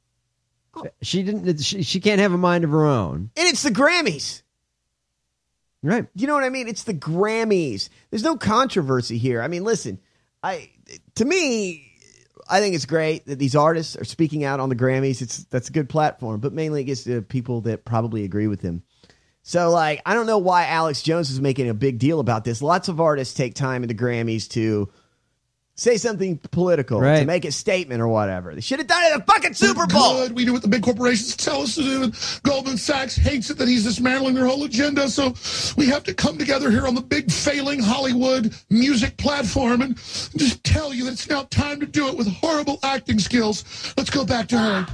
She didn't. She can't have a mind of her own. And it's the Grammys. Right. You know what I mean? It's the Grammys. There's no controversy here. I mean, listen, to me, I think it's great that these artists are speaking out on the Grammys. That's a good platform, but mainly it gets to people that probably agree with him. So, I don't know why Alex Jones is making a big deal about this. Lots of artists take time at the Grammys to say something political, to make a statement or whatever. They should have done it at the fucking Super Bowl. Good. We do what the big corporations tell us to do. And Goldman Sachs hates it that he's dismantling their whole agenda. So we have to come together here on the big failing Hollywood music platform and just tell you that it's now time to do it with horrible acting skills. Let's go back to her.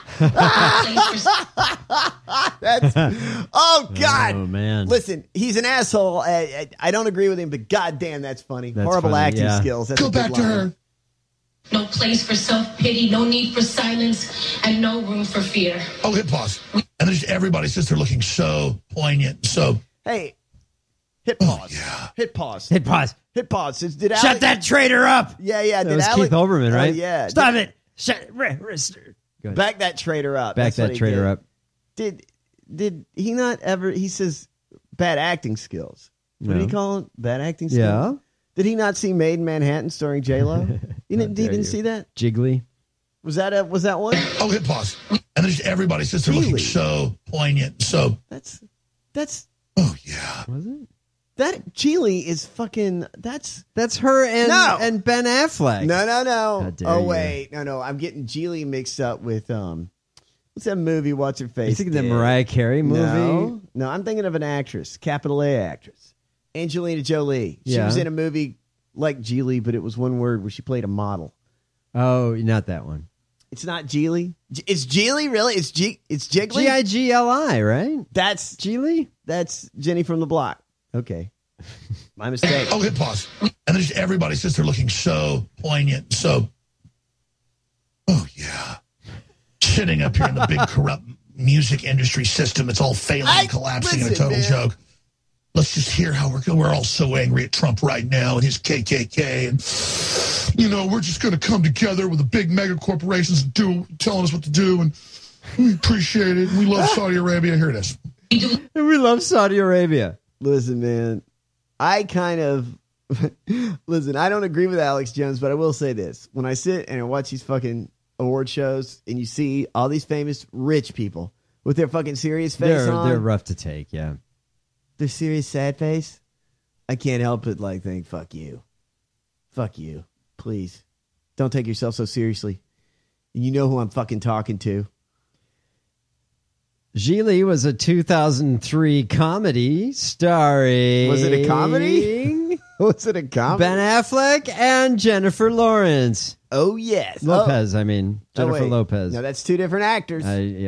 Oh, God. Oh, man. Listen, he's an asshole. I don't agree with him, but goddamn, that's funny. That's horrible funny, acting yeah. skills. That's Go a good back to line. her. No place for self-pity, no need for silence, and no room for fear. Oh, hit pause. And then everybody says they're looking so poignant. So, Hey, hit pause. Hit pause. Hit pause. Hit pause. Did Shut Alex, that traitor up. Yeah. That was Keith Olbermann, right? Yeah. Stop it. Shut. Go ahead. Back that traitor up. Back That's what that he traitor did. up. Did he not ever? He says bad acting skills. What did he call it? Bad acting skills. Yeah. Did he not see Made in Manhattan starring J-Lo? He didn't see that? Jiggly. Was that one? oh, hit pause. And then everybody says they're looking so poignant. So, That's. oh, yeah. Was it? That Geely is fucking. That's her and Ben Affleck. No. How dare Oh you. wait, no. I'm getting Geely mixed up with what's that movie? What's her face? You thinking that Mariah Carey movie? No, I'm thinking of an actress, capital A actress, Angelina Jolie. She Yeah. was in a movie like Geely, but it was one word where she played a model. Oh, not that one. It's not Geely. It's Geely, really? It's Jiggly. Gigli, right? That's Geely. That's Jenny from the Block. Okay, my mistake. Oh, hit pause. And then everybody says they're looking so poignant. So, oh, yeah. Sitting up here in the big corrupt music industry system, it's all failing, collapsing in a total joke. Let's just hear how we're all so angry at Trump right now and his KKK. And, we're just going to come together with the big mega corporations telling us what to do. And we appreciate it. We love Saudi Arabia. Here it is. And we love Saudi Arabia. Listen, man, I don't agree with Alex Jones, but I will say this. When I sit and I watch these fucking award shows and you see all these famous rich people with their fucking serious face on. They're rough to take, yeah. Their serious sad face, I can't help but think, fuck you. Fuck you. Please. Don't take yourself so seriously. You know who I'm fucking talking to. Geely was a 2003 comedy starring... Was it a comedy? Was it a comedy? Ben Affleck and Jennifer Lawrence. Oh, yes. Lopez, I mean. Jennifer Lopez. No, that's two different actors.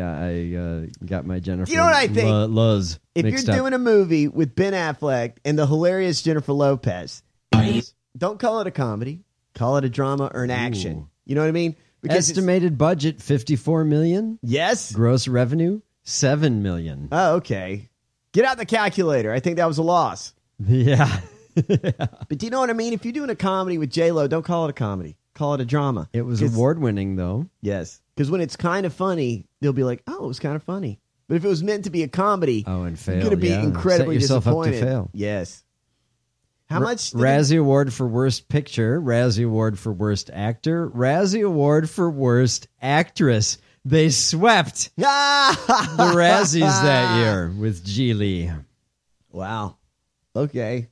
I got my Jennifer You know what I think? Luz If mixed you're up. doing a movie with Ben Affleck and the hilarious Jennifer Lopez, don't call it a comedy. Call it a drama or an action. You know what I mean? Because estimated budget, $54 million. Yes. Gross revenue, $7 million. Oh, okay. Get out the calculator. I think that was a loss. Yeah. But do you know what I mean? If you're doing a comedy with J-Lo, don't call it a comedy. Call it a drama. It was award-winning, though. Yes. Because when it's kind of funny, they'll be like, oh, it was kind of funny. But if it was meant to be a comedy, and fail, you're going to be incredibly Set yourself disappointed. up to fail. Yes. How much? Razzie Award for Worst Picture, Razzie Award for Worst Actor, Razzie Award for Worst Actress. They swept the Razzies that year with Geely. Wow. Okay.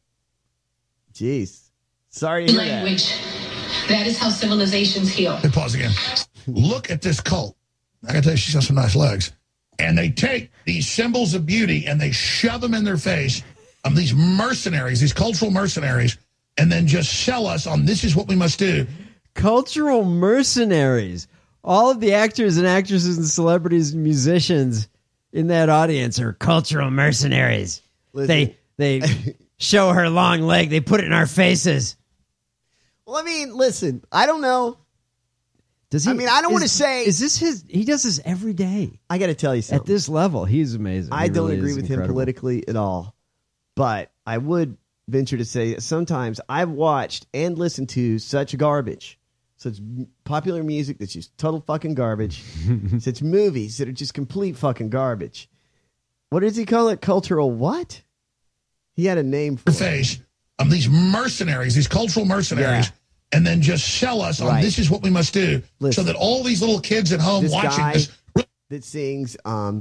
Jeez. Sorry to hear Language. That is how civilizations heal. Hey, pause again. Look at this cult. I gotta tell you, she's got some nice legs. And they take these symbols of beauty and they shove them in their face. These mercenaries, these cultural mercenaries, and then just sell us on this is what we must do. Cultural mercenaries. All of the actors and actresses and celebrities and musicians in that audience are cultural mercenaries. Listen. They show her long leg. They put it in our faces. Well, I mean, listen, I don't know. Does he? I mean, I don't want to say. Is this his? He does this every day. I got to tell you something. At this level, he's amazing. I He don't really agree is with incredible. him politically at all. But I would venture to say that sometimes I've watched and listened to such garbage, such popular music that's just total fucking garbage, such movies that are just complete fucking garbage. What does he call it? Cultural what? He had a name for face of these mercenaries, these cultural mercenaries, and then just sell us on this is what we must do. Listen, so that all these little kids at home this watching guy this that sings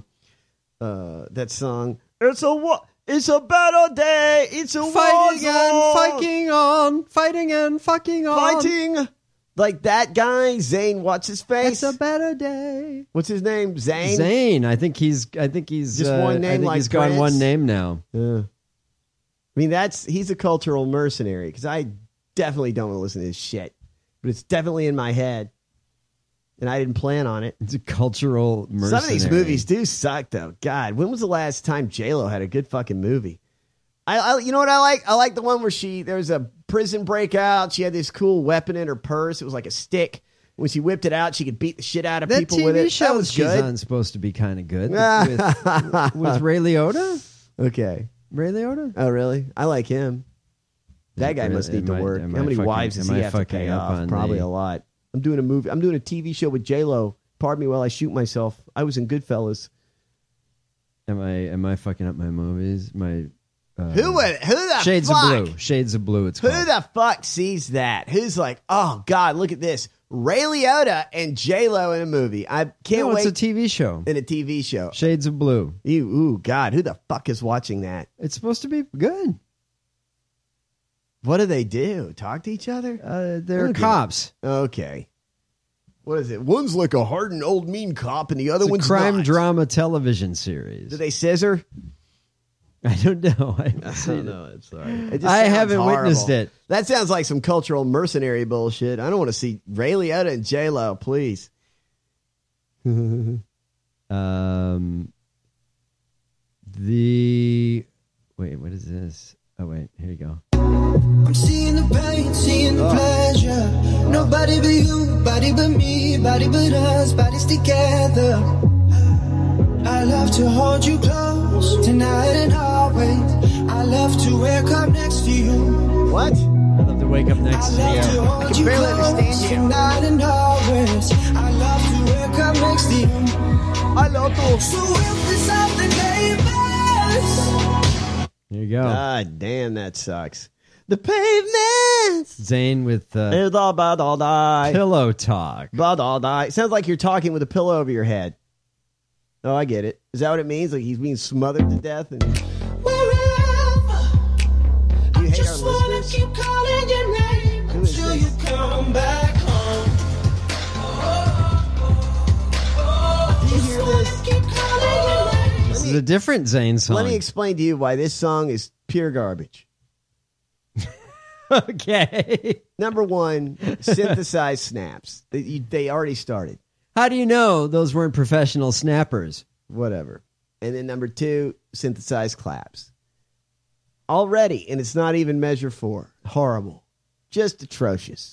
that song. It's a better day. It's a Fighting war and zone. fucking on. Fighting and fucking on. Fighting. Like that guy, Zane, what's his face? It's a better day. What's his name? Zane? Zane. I think he's just one name. I think like he's gone Prince. one name now. Yeah. I mean, he's a cultural mercenary because I definitely don't want to listen to his shit, but it's definitely in my head, and I didn't plan on it. It's a cultural mercenary. Some of these movies do suck, though. God, when was the last time J-Lo had a good fucking movie? You know what I like? I like the one where there was a prison breakout. She had this cool weapon in her purse. It was like a stick. When she whipped it out, she could beat the shit out of That people TV with it. show That was she's good. on supposed to be kind of good with Ray Liotta. Okay. Ray Liotta? Oh, really? I like him. That guy must need to work. How many wives does he have to pay off? Probably a lot. I'm doing a movie. I'm doing a TV show with J-Lo. Pardon me while I shoot myself. I was in Goodfellas. Am I fucking up my movies? My who the Shades fuck? of Blue. Shades of Blue. It's Who called. the fuck sees that? Who's like, oh God, look at this. Ray Liotta and J-Lo in a movie. I can't wait. It's a TV show. In a TV show. Shades of Blue. Ooh, God, who the fuck is watching that? It's supposed to be good. What do they do? Talk to each other? They're cops. Okay. What is it? One's like a hardened old mean cop and the other It's a one's crime not. drama television series. Do they scissor? I don't know. I don't know. It's sorry. It just I sounds haven't horrible. witnessed it. That sounds like some cultural mercenary bullshit. I don't want to see Ray Liotta and J-Lo, please. Wait, what is this? Oh, wait, here you go. I'm seeing the pain, seeing the pleasure. Nobody but you, body but me, body but us, bodies together. I love to hold you close tonight and always. I love to wake up next to you. What? I love to wake up next to you. I can barely understand you. Tonight and always. I love to wake up next to you. I love to. So if there's something neighbors. Here you go. God damn, that sucks. The pavements. Zane with Pillow talk. It sounds like you're talking with a pillow over your head. Oh, I get it. Is that what it means? Like he's being smothered to death? And I just wanna keep calling your name until you come back home. Do you hear this? This is a different Zane song. Let me explain to you why this song is pure garbage. Okay. Number one, synthesized snaps. They already started. How do you know those weren't professional snappers? Whatever. And then number two, synthesized claps. Already, and it's not even measure 4. Horrible. Just atrocious.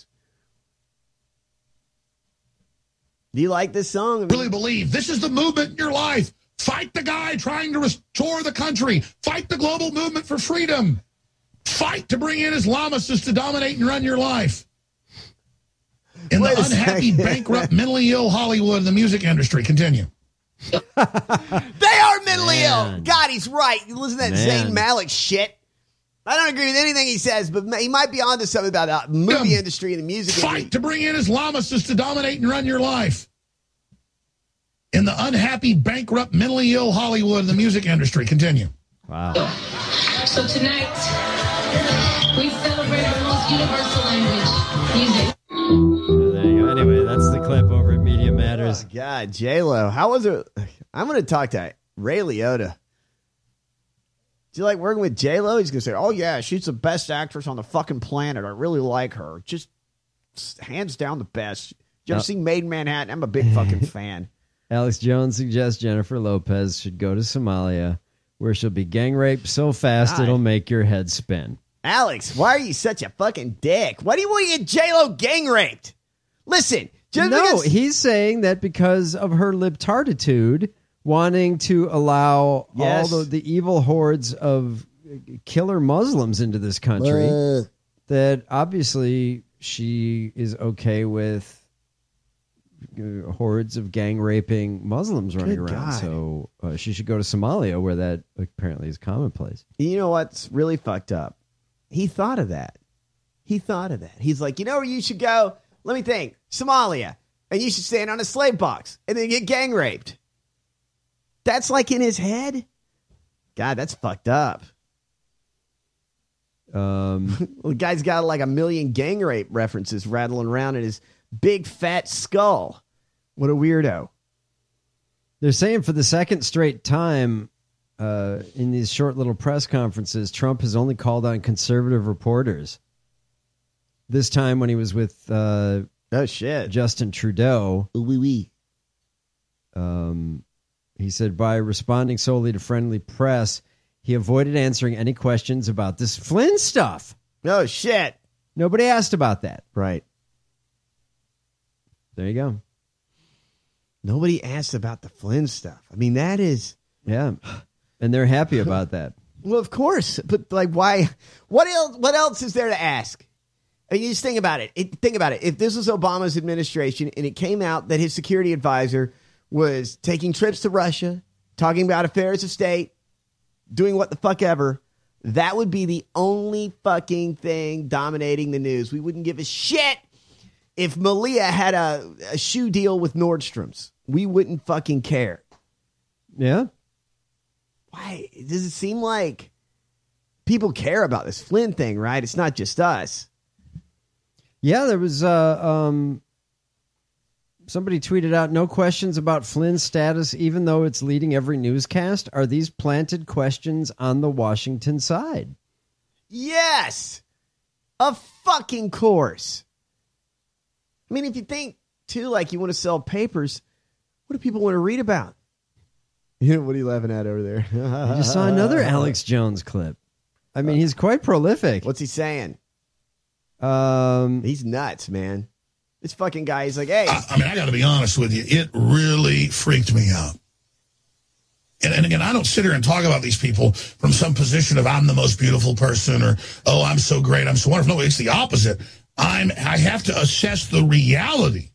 Do you like this song? I really believe this is the movement in your life. Fight the guy trying to restore the country. Fight the global movement for freedom. Fight to bring in Islamicists to dominate and run your life. In the unhappy, bankrupt, mentally ill Hollywood and the music industry. Continue. They are mentally ill. God, he's right. You listen to that Zayn Malik shit. I don't agree with anything he says, but he might be onto something about the movie industry and the music industry. Fight to bring in Islamicists to dominate and run your life. In the unhappy, bankrupt, mentally ill Hollywood and the music industry. Continue. Wow. So tonight, we celebrate our most universal language, music. There you go. Anyway, that's the clip over at Media Matters. Oh, God, J-Lo. How was it? I'm going to talk to Ray Liotta. Do you like working with J-Lo? He's going to say, oh, yeah, she's the best actress on the fucking planet. I really like her. Just hands down the best. Did you ever see Made in Manhattan? I'm a big fucking fan. Alex Jones suggests Jennifer Lopez should go to Somalia, where she'll be gang raped so fast it'll make your head spin. Alex, why are you such a fucking dick? Why do you want to get J-Lo gang raped? Listen. He's saying that because of her libtarditude, wanting to allow all the evil hordes of killer Muslims into this country, that obviously she is okay with hordes of gang raping Muslims running around. God. So she should go to Somalia, where that apparently is commonplace. You know what's really fucked up? He thought of that. He's like, you know where you should go? Let me think. Somalia. And you should stand on a slave box and then get gang raped. That's like in his head? God, that's fucked up. Well, the guy's got like 1 million gang rape references rattling around in his big fat skull. What a weirdo. They're saying for the second straight time in these short little press conferences, Trump has only called on conservative reporters. This time when he was with Justin Trudeau. He said by responding solely to friendly press, he avoided answering any questions about this Flynn stuff. Oh, shit. Nobody asked about that. Right. There you go. Nobody asked about the Flynn stuff. I mean, that is... Yeah. And they're happy about that. Well, of course. But, like, why? What else is there to ask? I mean, you just think about it. Think about it. If this was Obama's administration and it came out that his security advisor was taking trips to Russia, talking about affairs of state, doing what the fuck ever, that would be the only fucking thing dominating the news. We wouldn't give a shit if Malia had a shoe deal with Nordstrom's. We wouldn't fucking care. Yeah. Why? Does it seem like people care about this Flynn thing, right? It's not just us. Yeah, there was somebody tweeted out, no questions about Flynn's status, even though it's leading every newscast. Are these planted questions on the Washington side? Yes. Of fucking course. I mean, if you think, too, like you want to sell papers, what do people want to read about? You know, what are you laughing at over there? I just saw another Alex Jones clip. I mean, he's quite prolific. What's he saying? He's nuts, man. This fucking guy, he's like, hey. I mean, I got to be honest with you. It really freaked me out. And again, I don't sit here and talk about these people from some position of I'm the most beautiful person or, oh, I'm so great, I'm so wonderful. No, it's the opposite. I have to assess the reality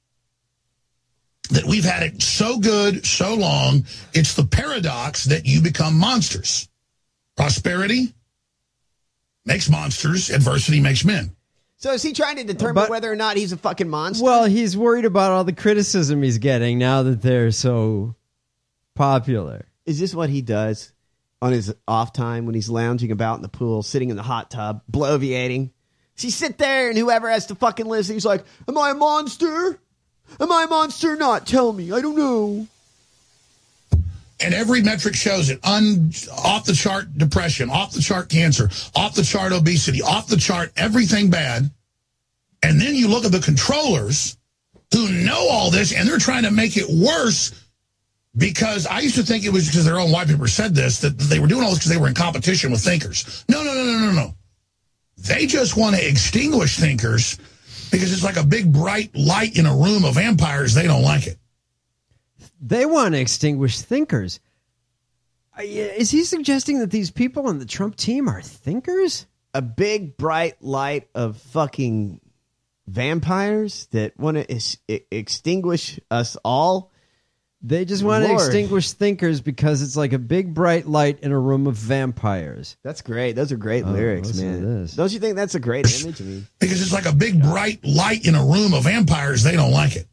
that we've had it so good, so long. It's the paradox that you become monsters. Prosperity makes monsters. Adversity makes men. So is he trying to determine whether or not he's a fucking monster? Well, he's worried about all the criticism he's getting now that they're so popular. Is this what he does on his off time when he's lounging about in the pool, sitting in the hot tub, bloviating? Does he sit there and whoever has to fucking listen, he's like, am I a monster? Am I a monster or not? Tell me. I don't know. And every metric shows it. Off the chart depression, off the chart cancer, off the chart obesity, off the chart everything bad. And then you look at the controllers who know all this, and they're trying to make it worse because I used to think it was because their own white paper said this, that they were doing all this because they were in competition with thinkers. No. They just want to extinguish thinkers because it's like a big bright light in a room of vampires. They don't like it. They want to extinguish thinkers. Is he suggesting that these people on the Trump team are thinkers? A big bright light of fucking vampires that want to extinguish us all? They just want to extinguish thinkers because it's like a big bright light in a room of vampires. That's great. Those are great lyrics, man. Don't you think that's a great image? I mean, because it's like a big bright light in a room of vampires. They don't like it.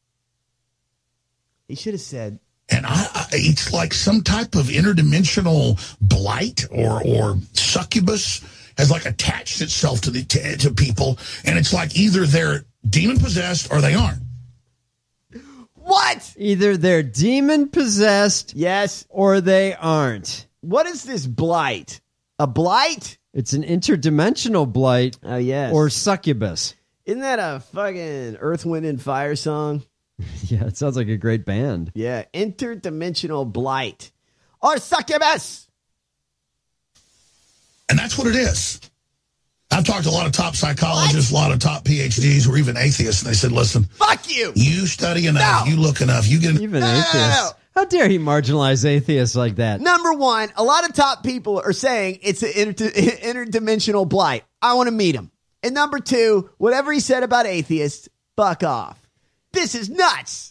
He should have said. And it's like some type of interdimensional blight or succubus has like attached itself to people, and it's like either they're demon possessed or they aren't. What? Either they're demon possessed, yes, or they aren't. What is this blight? A blight? It's an interdimensional blight. Oh yes, or succubus. Isn't that a fucking Earth, Wind, and Fire song? Yeah, it sounds like a great band. Yeah, interdimensional blight or succubus. And that's what it is. I've talked to a lot of top psychologists, a lot of top PhDs, or even atheists, and they said, listen, fuck you. You study enough, you look enough, you get even atheists. No. How dare he marginalize atheists like that? Number one, a lot of top people are saying it's an interdimensional blight. I want to meet him. And number two, whatever he said about atheists, fuck off. This is nuts.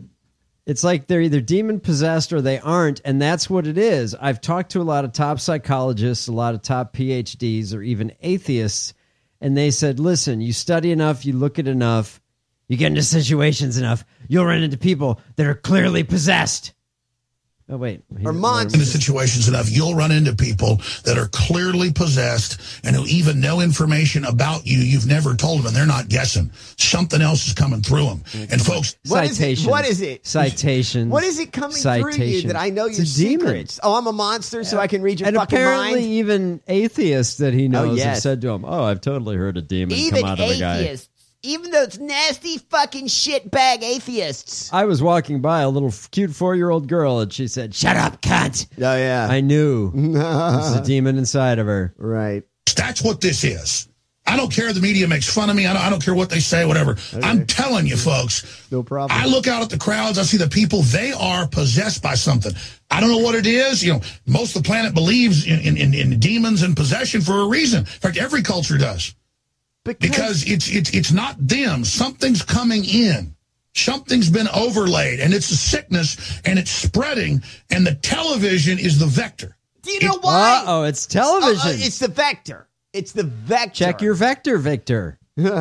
It's like they're either demon possessed or they aren't, and that's what it is. I've talked to a lot of top psychologists, a lot of top PhDs, or even atheists, and they said, listen, you study enough, you look at enough, you get into situations enough, you'll run into people that are clearly possessed. Oh, wait. Or monsters. In the situations enough, you'll run into people that are clearly possessed and who even know information about you you've never told them, and they're not guessing. Something else is coming through them. And folks, what is it? Citations. What is it coming through you that I know your secrets? Oh, I'm a monster, so I can read your and fucking mind? And apparently even atheists that he knows have said to him, oh, I've totally heard a demon come out of a guy. Atheists. Even those nasty fucking shitbag atheists. I was walking by a little cute 4-year-old girl, and she said, shut up, cunt. Oh, yeah. I knew. There's a demon inside of her. Right. That's what this is. I don't care if the media makes fun of me. I don't care what they say, whatever. Okay. I'm telling you, folks. No problem. I look out at the crowds. I see the people. They are possessed by something. I don't know what it is. You know, most of the planet believes in demons and possession for a reason. In fact, every culture does. Because it's not them. Something's coming in. Something's been overlaid, and it's a sickness, and it's spreading, and the television is the vector. Do you know why? Uh-oh, it's television. It's the vector. It's the vector. Check your vector, Victor.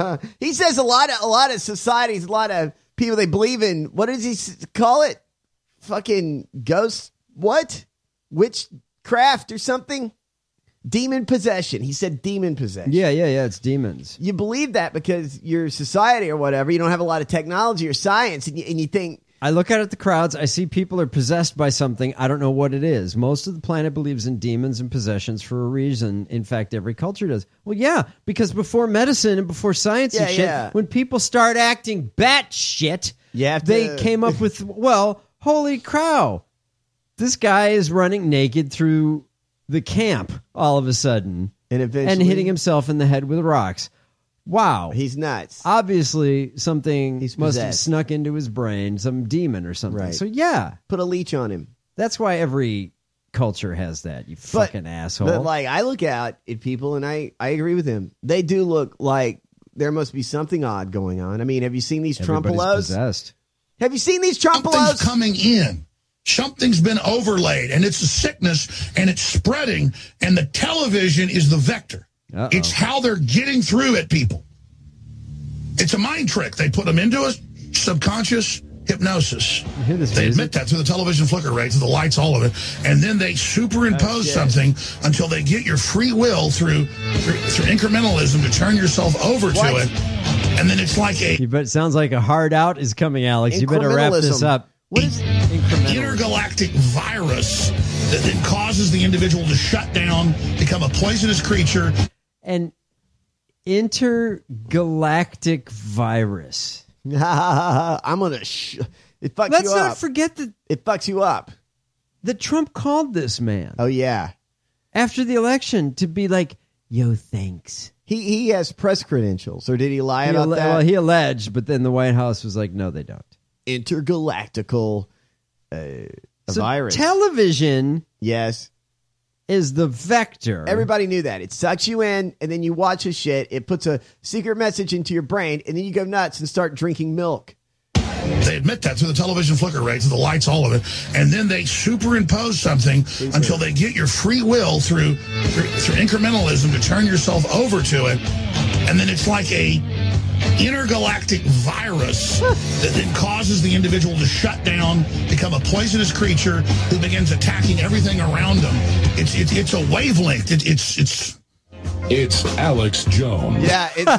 He says a lot of societies, a lot of people, they believe in, what does he call it? Fucking ghost, what? Witchcraft or something? Demon possession. He said demon possession. Yeah, it's demons. You believe that because your society or whatever, you don't have a lot of technology or science, and you think... I look out at the crowds, I see people are possessed by something, I don't know what it is. Most of the planet believes in demons and possessions for a reason. In fact, every culture does. Well, yeah, because before medicine and before science and shit, when people start acting batshit, they came up with, well, holy cow, this guy is running naked through the camp all of a sudden and hitting himself in the head with rocks. Wow. He's nuts. Obviously, something must have snuck into his brain, some demon or something. Right. So, yeah. Put a leech on him. That's why every culture has that, you fucking asshole. But, like, I look out at people, and I agree with him. They do look like there must be something odd going on. I mean, have you seen these Trumpelos? Possessed. Have you seen these Trumpelos? Something's coming in. Something's been overlaid, and it's a sickness, and it's spreading, and the television is the vector. Uh-oh. It's how they're getting through at people. It's a mind trick. They put them into a subconscious hypnosis. They admit that through the television flicker rate, through the lights, all of it, and then they superimpose something until they get your free will through incrementalism to turn yourself over to it, and then it's like But it sounds like a hard out is coming, Alex. You better wrap this up. What is intergalactic virus that then causes the individual to shut down, become a poisonous creature. An intergalactic virus. I'm going to... It fucks Let's you up. not forget that... It fucks you up. That Trump called this man. Oh, yeah. After the election to be like, yo, thanks. He has press credentials, or did he lie about that? Well, he alleged, but then the White House was like, no, they don't. Intergalactical virus. Television, yes, is the vector. Everybody knew that. It sucks you in, and then you watch his shit. It puts a secret message into your brain, and then you go nuts and start drinking milk. They admit that through the television flicker rates, the lights, all of it, and then they superimpose something until they get your free will through incrementalism to turn yourself over to it, and then it's like a intergalactic virus that then causes the individual to shut down, become a poisonous creature who begins attacking everything around them. It's a wavelength. It's Alex Jones. Yeah, it's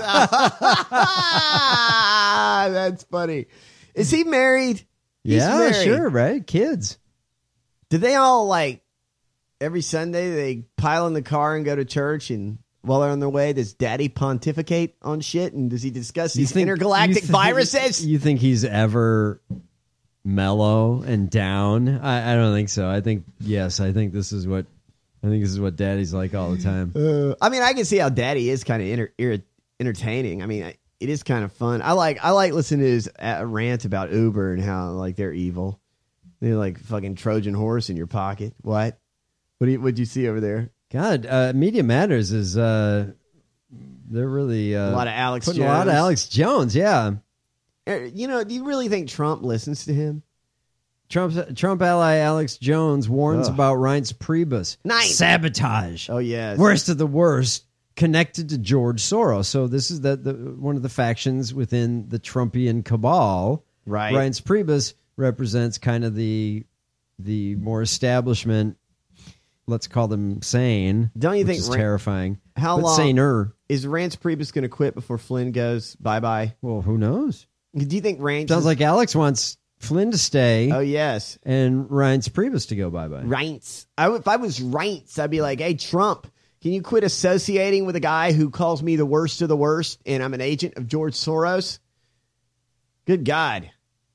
that's funny. Is he married? He's married. Sure, right? Kids. Do they all, like, every Sunday they pile in the car and go to church, and while they're on their way, does daddy pontificate on shit, and does he discuss these intergalactic viruses? You think he's ever mellow and down? I don't think so. I think this is what daddy's like all the time. I mean, I can see how daddy is kind of entertaining. I mean, it is kind of fun. I like listening to his rant about Uber and how, like, they're evil. They're like fucking Trojan horse in your pocket. What? What'd you see over there? God, Media Matters is they're really a lot of Alex Jones. A lot of Alex Jones, yeah. You know, do you really think Trump listens to him? Trump ally Alex Jones warns about Reince Priebus. Nice. Sabotage. Oh, yes. Worst of the worst, connected to George Soros. So this is the one of the factions within the Trumpian cabal. Right. Reince Priebus represents kind of the more establishment, let's call them sane. Don't you think is terrifying? How but long saner. Is Reince Priebus going to quit before Flynn goes bye-bye? Well, who knows? Do you think Reince... Sounds like Alex wants Flynn to stay. Oh, yes. And Reince Priebus to go bye-bye. Reince. If I was Reince, I'd be like, hey, Trump, can you quit associating with a guy who calls me the worst of the worst and I'm an agent of George Soros? Good God.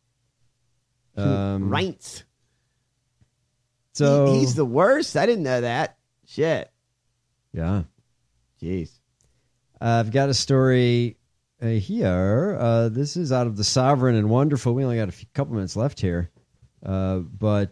Reince. So he's the worst? I didn't know that. Shit. Yeah. Jeez. I've got a story here. This is out of the Sovereign and Wonderful. We only got a couple minutes left here. But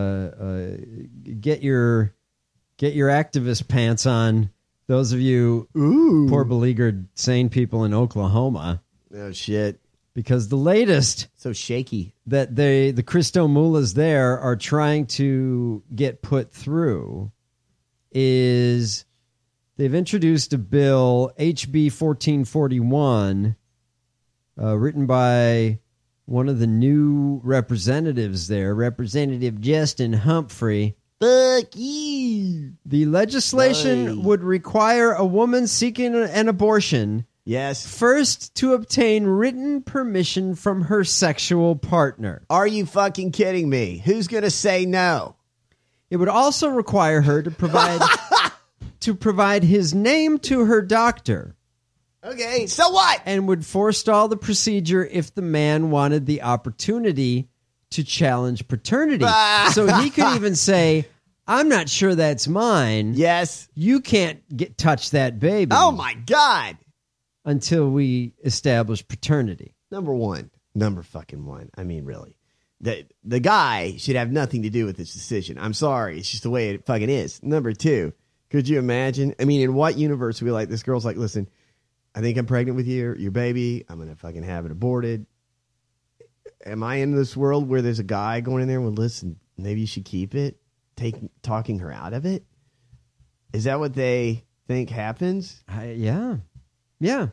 get your activist pants on, those of you poor beleaguered sane people in Oklahoma. Oh, shit. Because the latest... So shaky. That the Christo mullahs there are trying to get put through is they've introduced a bill, HB 1441, written by one of the new representatives there, Representative Justin Humphrey. Fuck you. The legislation would require a woman seeking an abortion first to obtain written permission from her sexual partner. Are you fucking kidding me? Who's going to say no? It would also require her to provide his name to her doctor. Okay, so what? And would forestall the procedure if the man wanted the opportunity to challenge paternity. So he could even say, I'm not sure that's mine. Yes. You can't touch that baby. Oh, my God. Until we establish paternity. Number fucking one. I mean, really. The guy should have nothing to do with this decision. I'm sorry. It's just the way it fucking is. Number two, could you imagine? I mean, in what universe would we like this girl's like, listen, I think I'm pregnant with your baby. I'm going to fucking have it aborted. Am I in this world where there's a guy going in there and well, listen, maybe you should keep it? Talking her out of it? Is that what they think happens? Yeah. Yeah.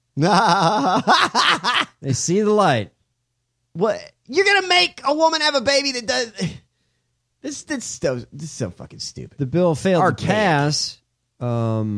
They see the light. What? You're going to make a woman have a baby that does... This is so fucking stupid. The bill failed to pass,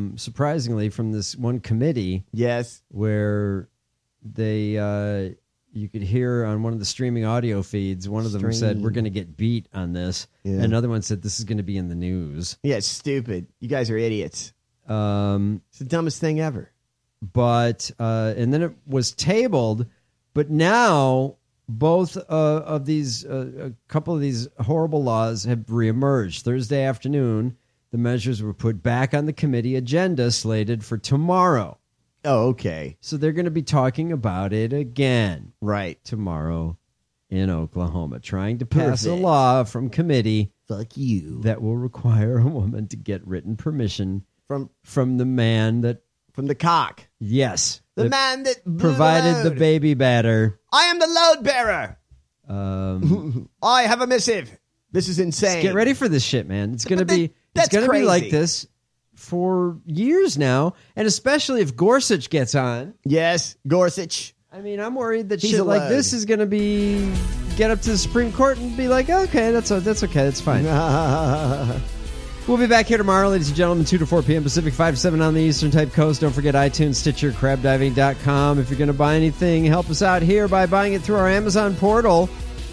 surprisingly, from this one committee. Yes. Where they you could hear on one of the streaming audio feeds, one of them said, we're going to get beat on this. Yeah. Another one said, this is going to be in the news. Yeah, it's stupid. You guys are idiots. It's the dumbest thing ever. But, and then it was tabled, but now both of these, a couple of these horrible laws have reemerged. Thursday afternoon, the measures were put back on the committee agenda slated for tomorrow. Oh, okay. So they're going to be talking about it again. Right. Tomorrow in Oklahoma, trying to pass a law from committee. Fuck you. That will require a woman to get written permission from the man that... From the cock. Yes. The man that provided the baby batter. I am the load bearer. I have a missive. This is insane. Get ready for this shit, man. It's going to be... It's going to be like this for years now, and especially if Gorsuch gets on. Yes, Gorsuch. I mean, I'm worried that shit like this is going to get up to the Supreme Court and be like, okay, that's okay, that's fine. We'll be back here tomorrow, ladies and gentlemen, 2 to 4 p.m. Pacific, 5 to 7 on the Eastern Type Coast. Don't forget iTunes, Stitcher, crabdiving.com. If you're going to buy anything, help us out here by buying it through our Amazon portal,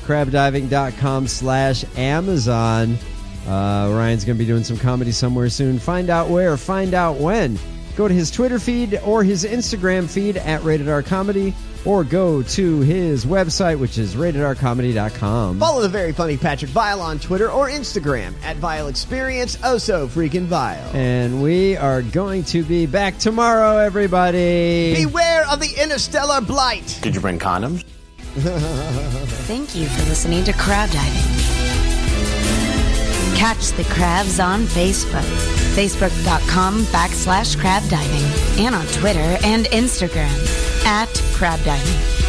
crabdiving.com/Amazon. Ryan's going to be doing some comedy somewhere soon. Find out where, find out when. Go to his Twitter feed or his Instagram feed at Rated R Comedy, or go to his website, which is ratedrcomedy.com. Follow the very funny Patrick Vile on Twitter or Instagram at Vile Experience. Oh, so freaking vile. And we are going to be back tomorrow, everybody. Beware of the interstellar blight. Did you bring condoms? Thank you for listening to Crab Diving. Catch the crabs on Facebook, facebook.com/crabdiving, and on Twitter and Instagram @crabdiving.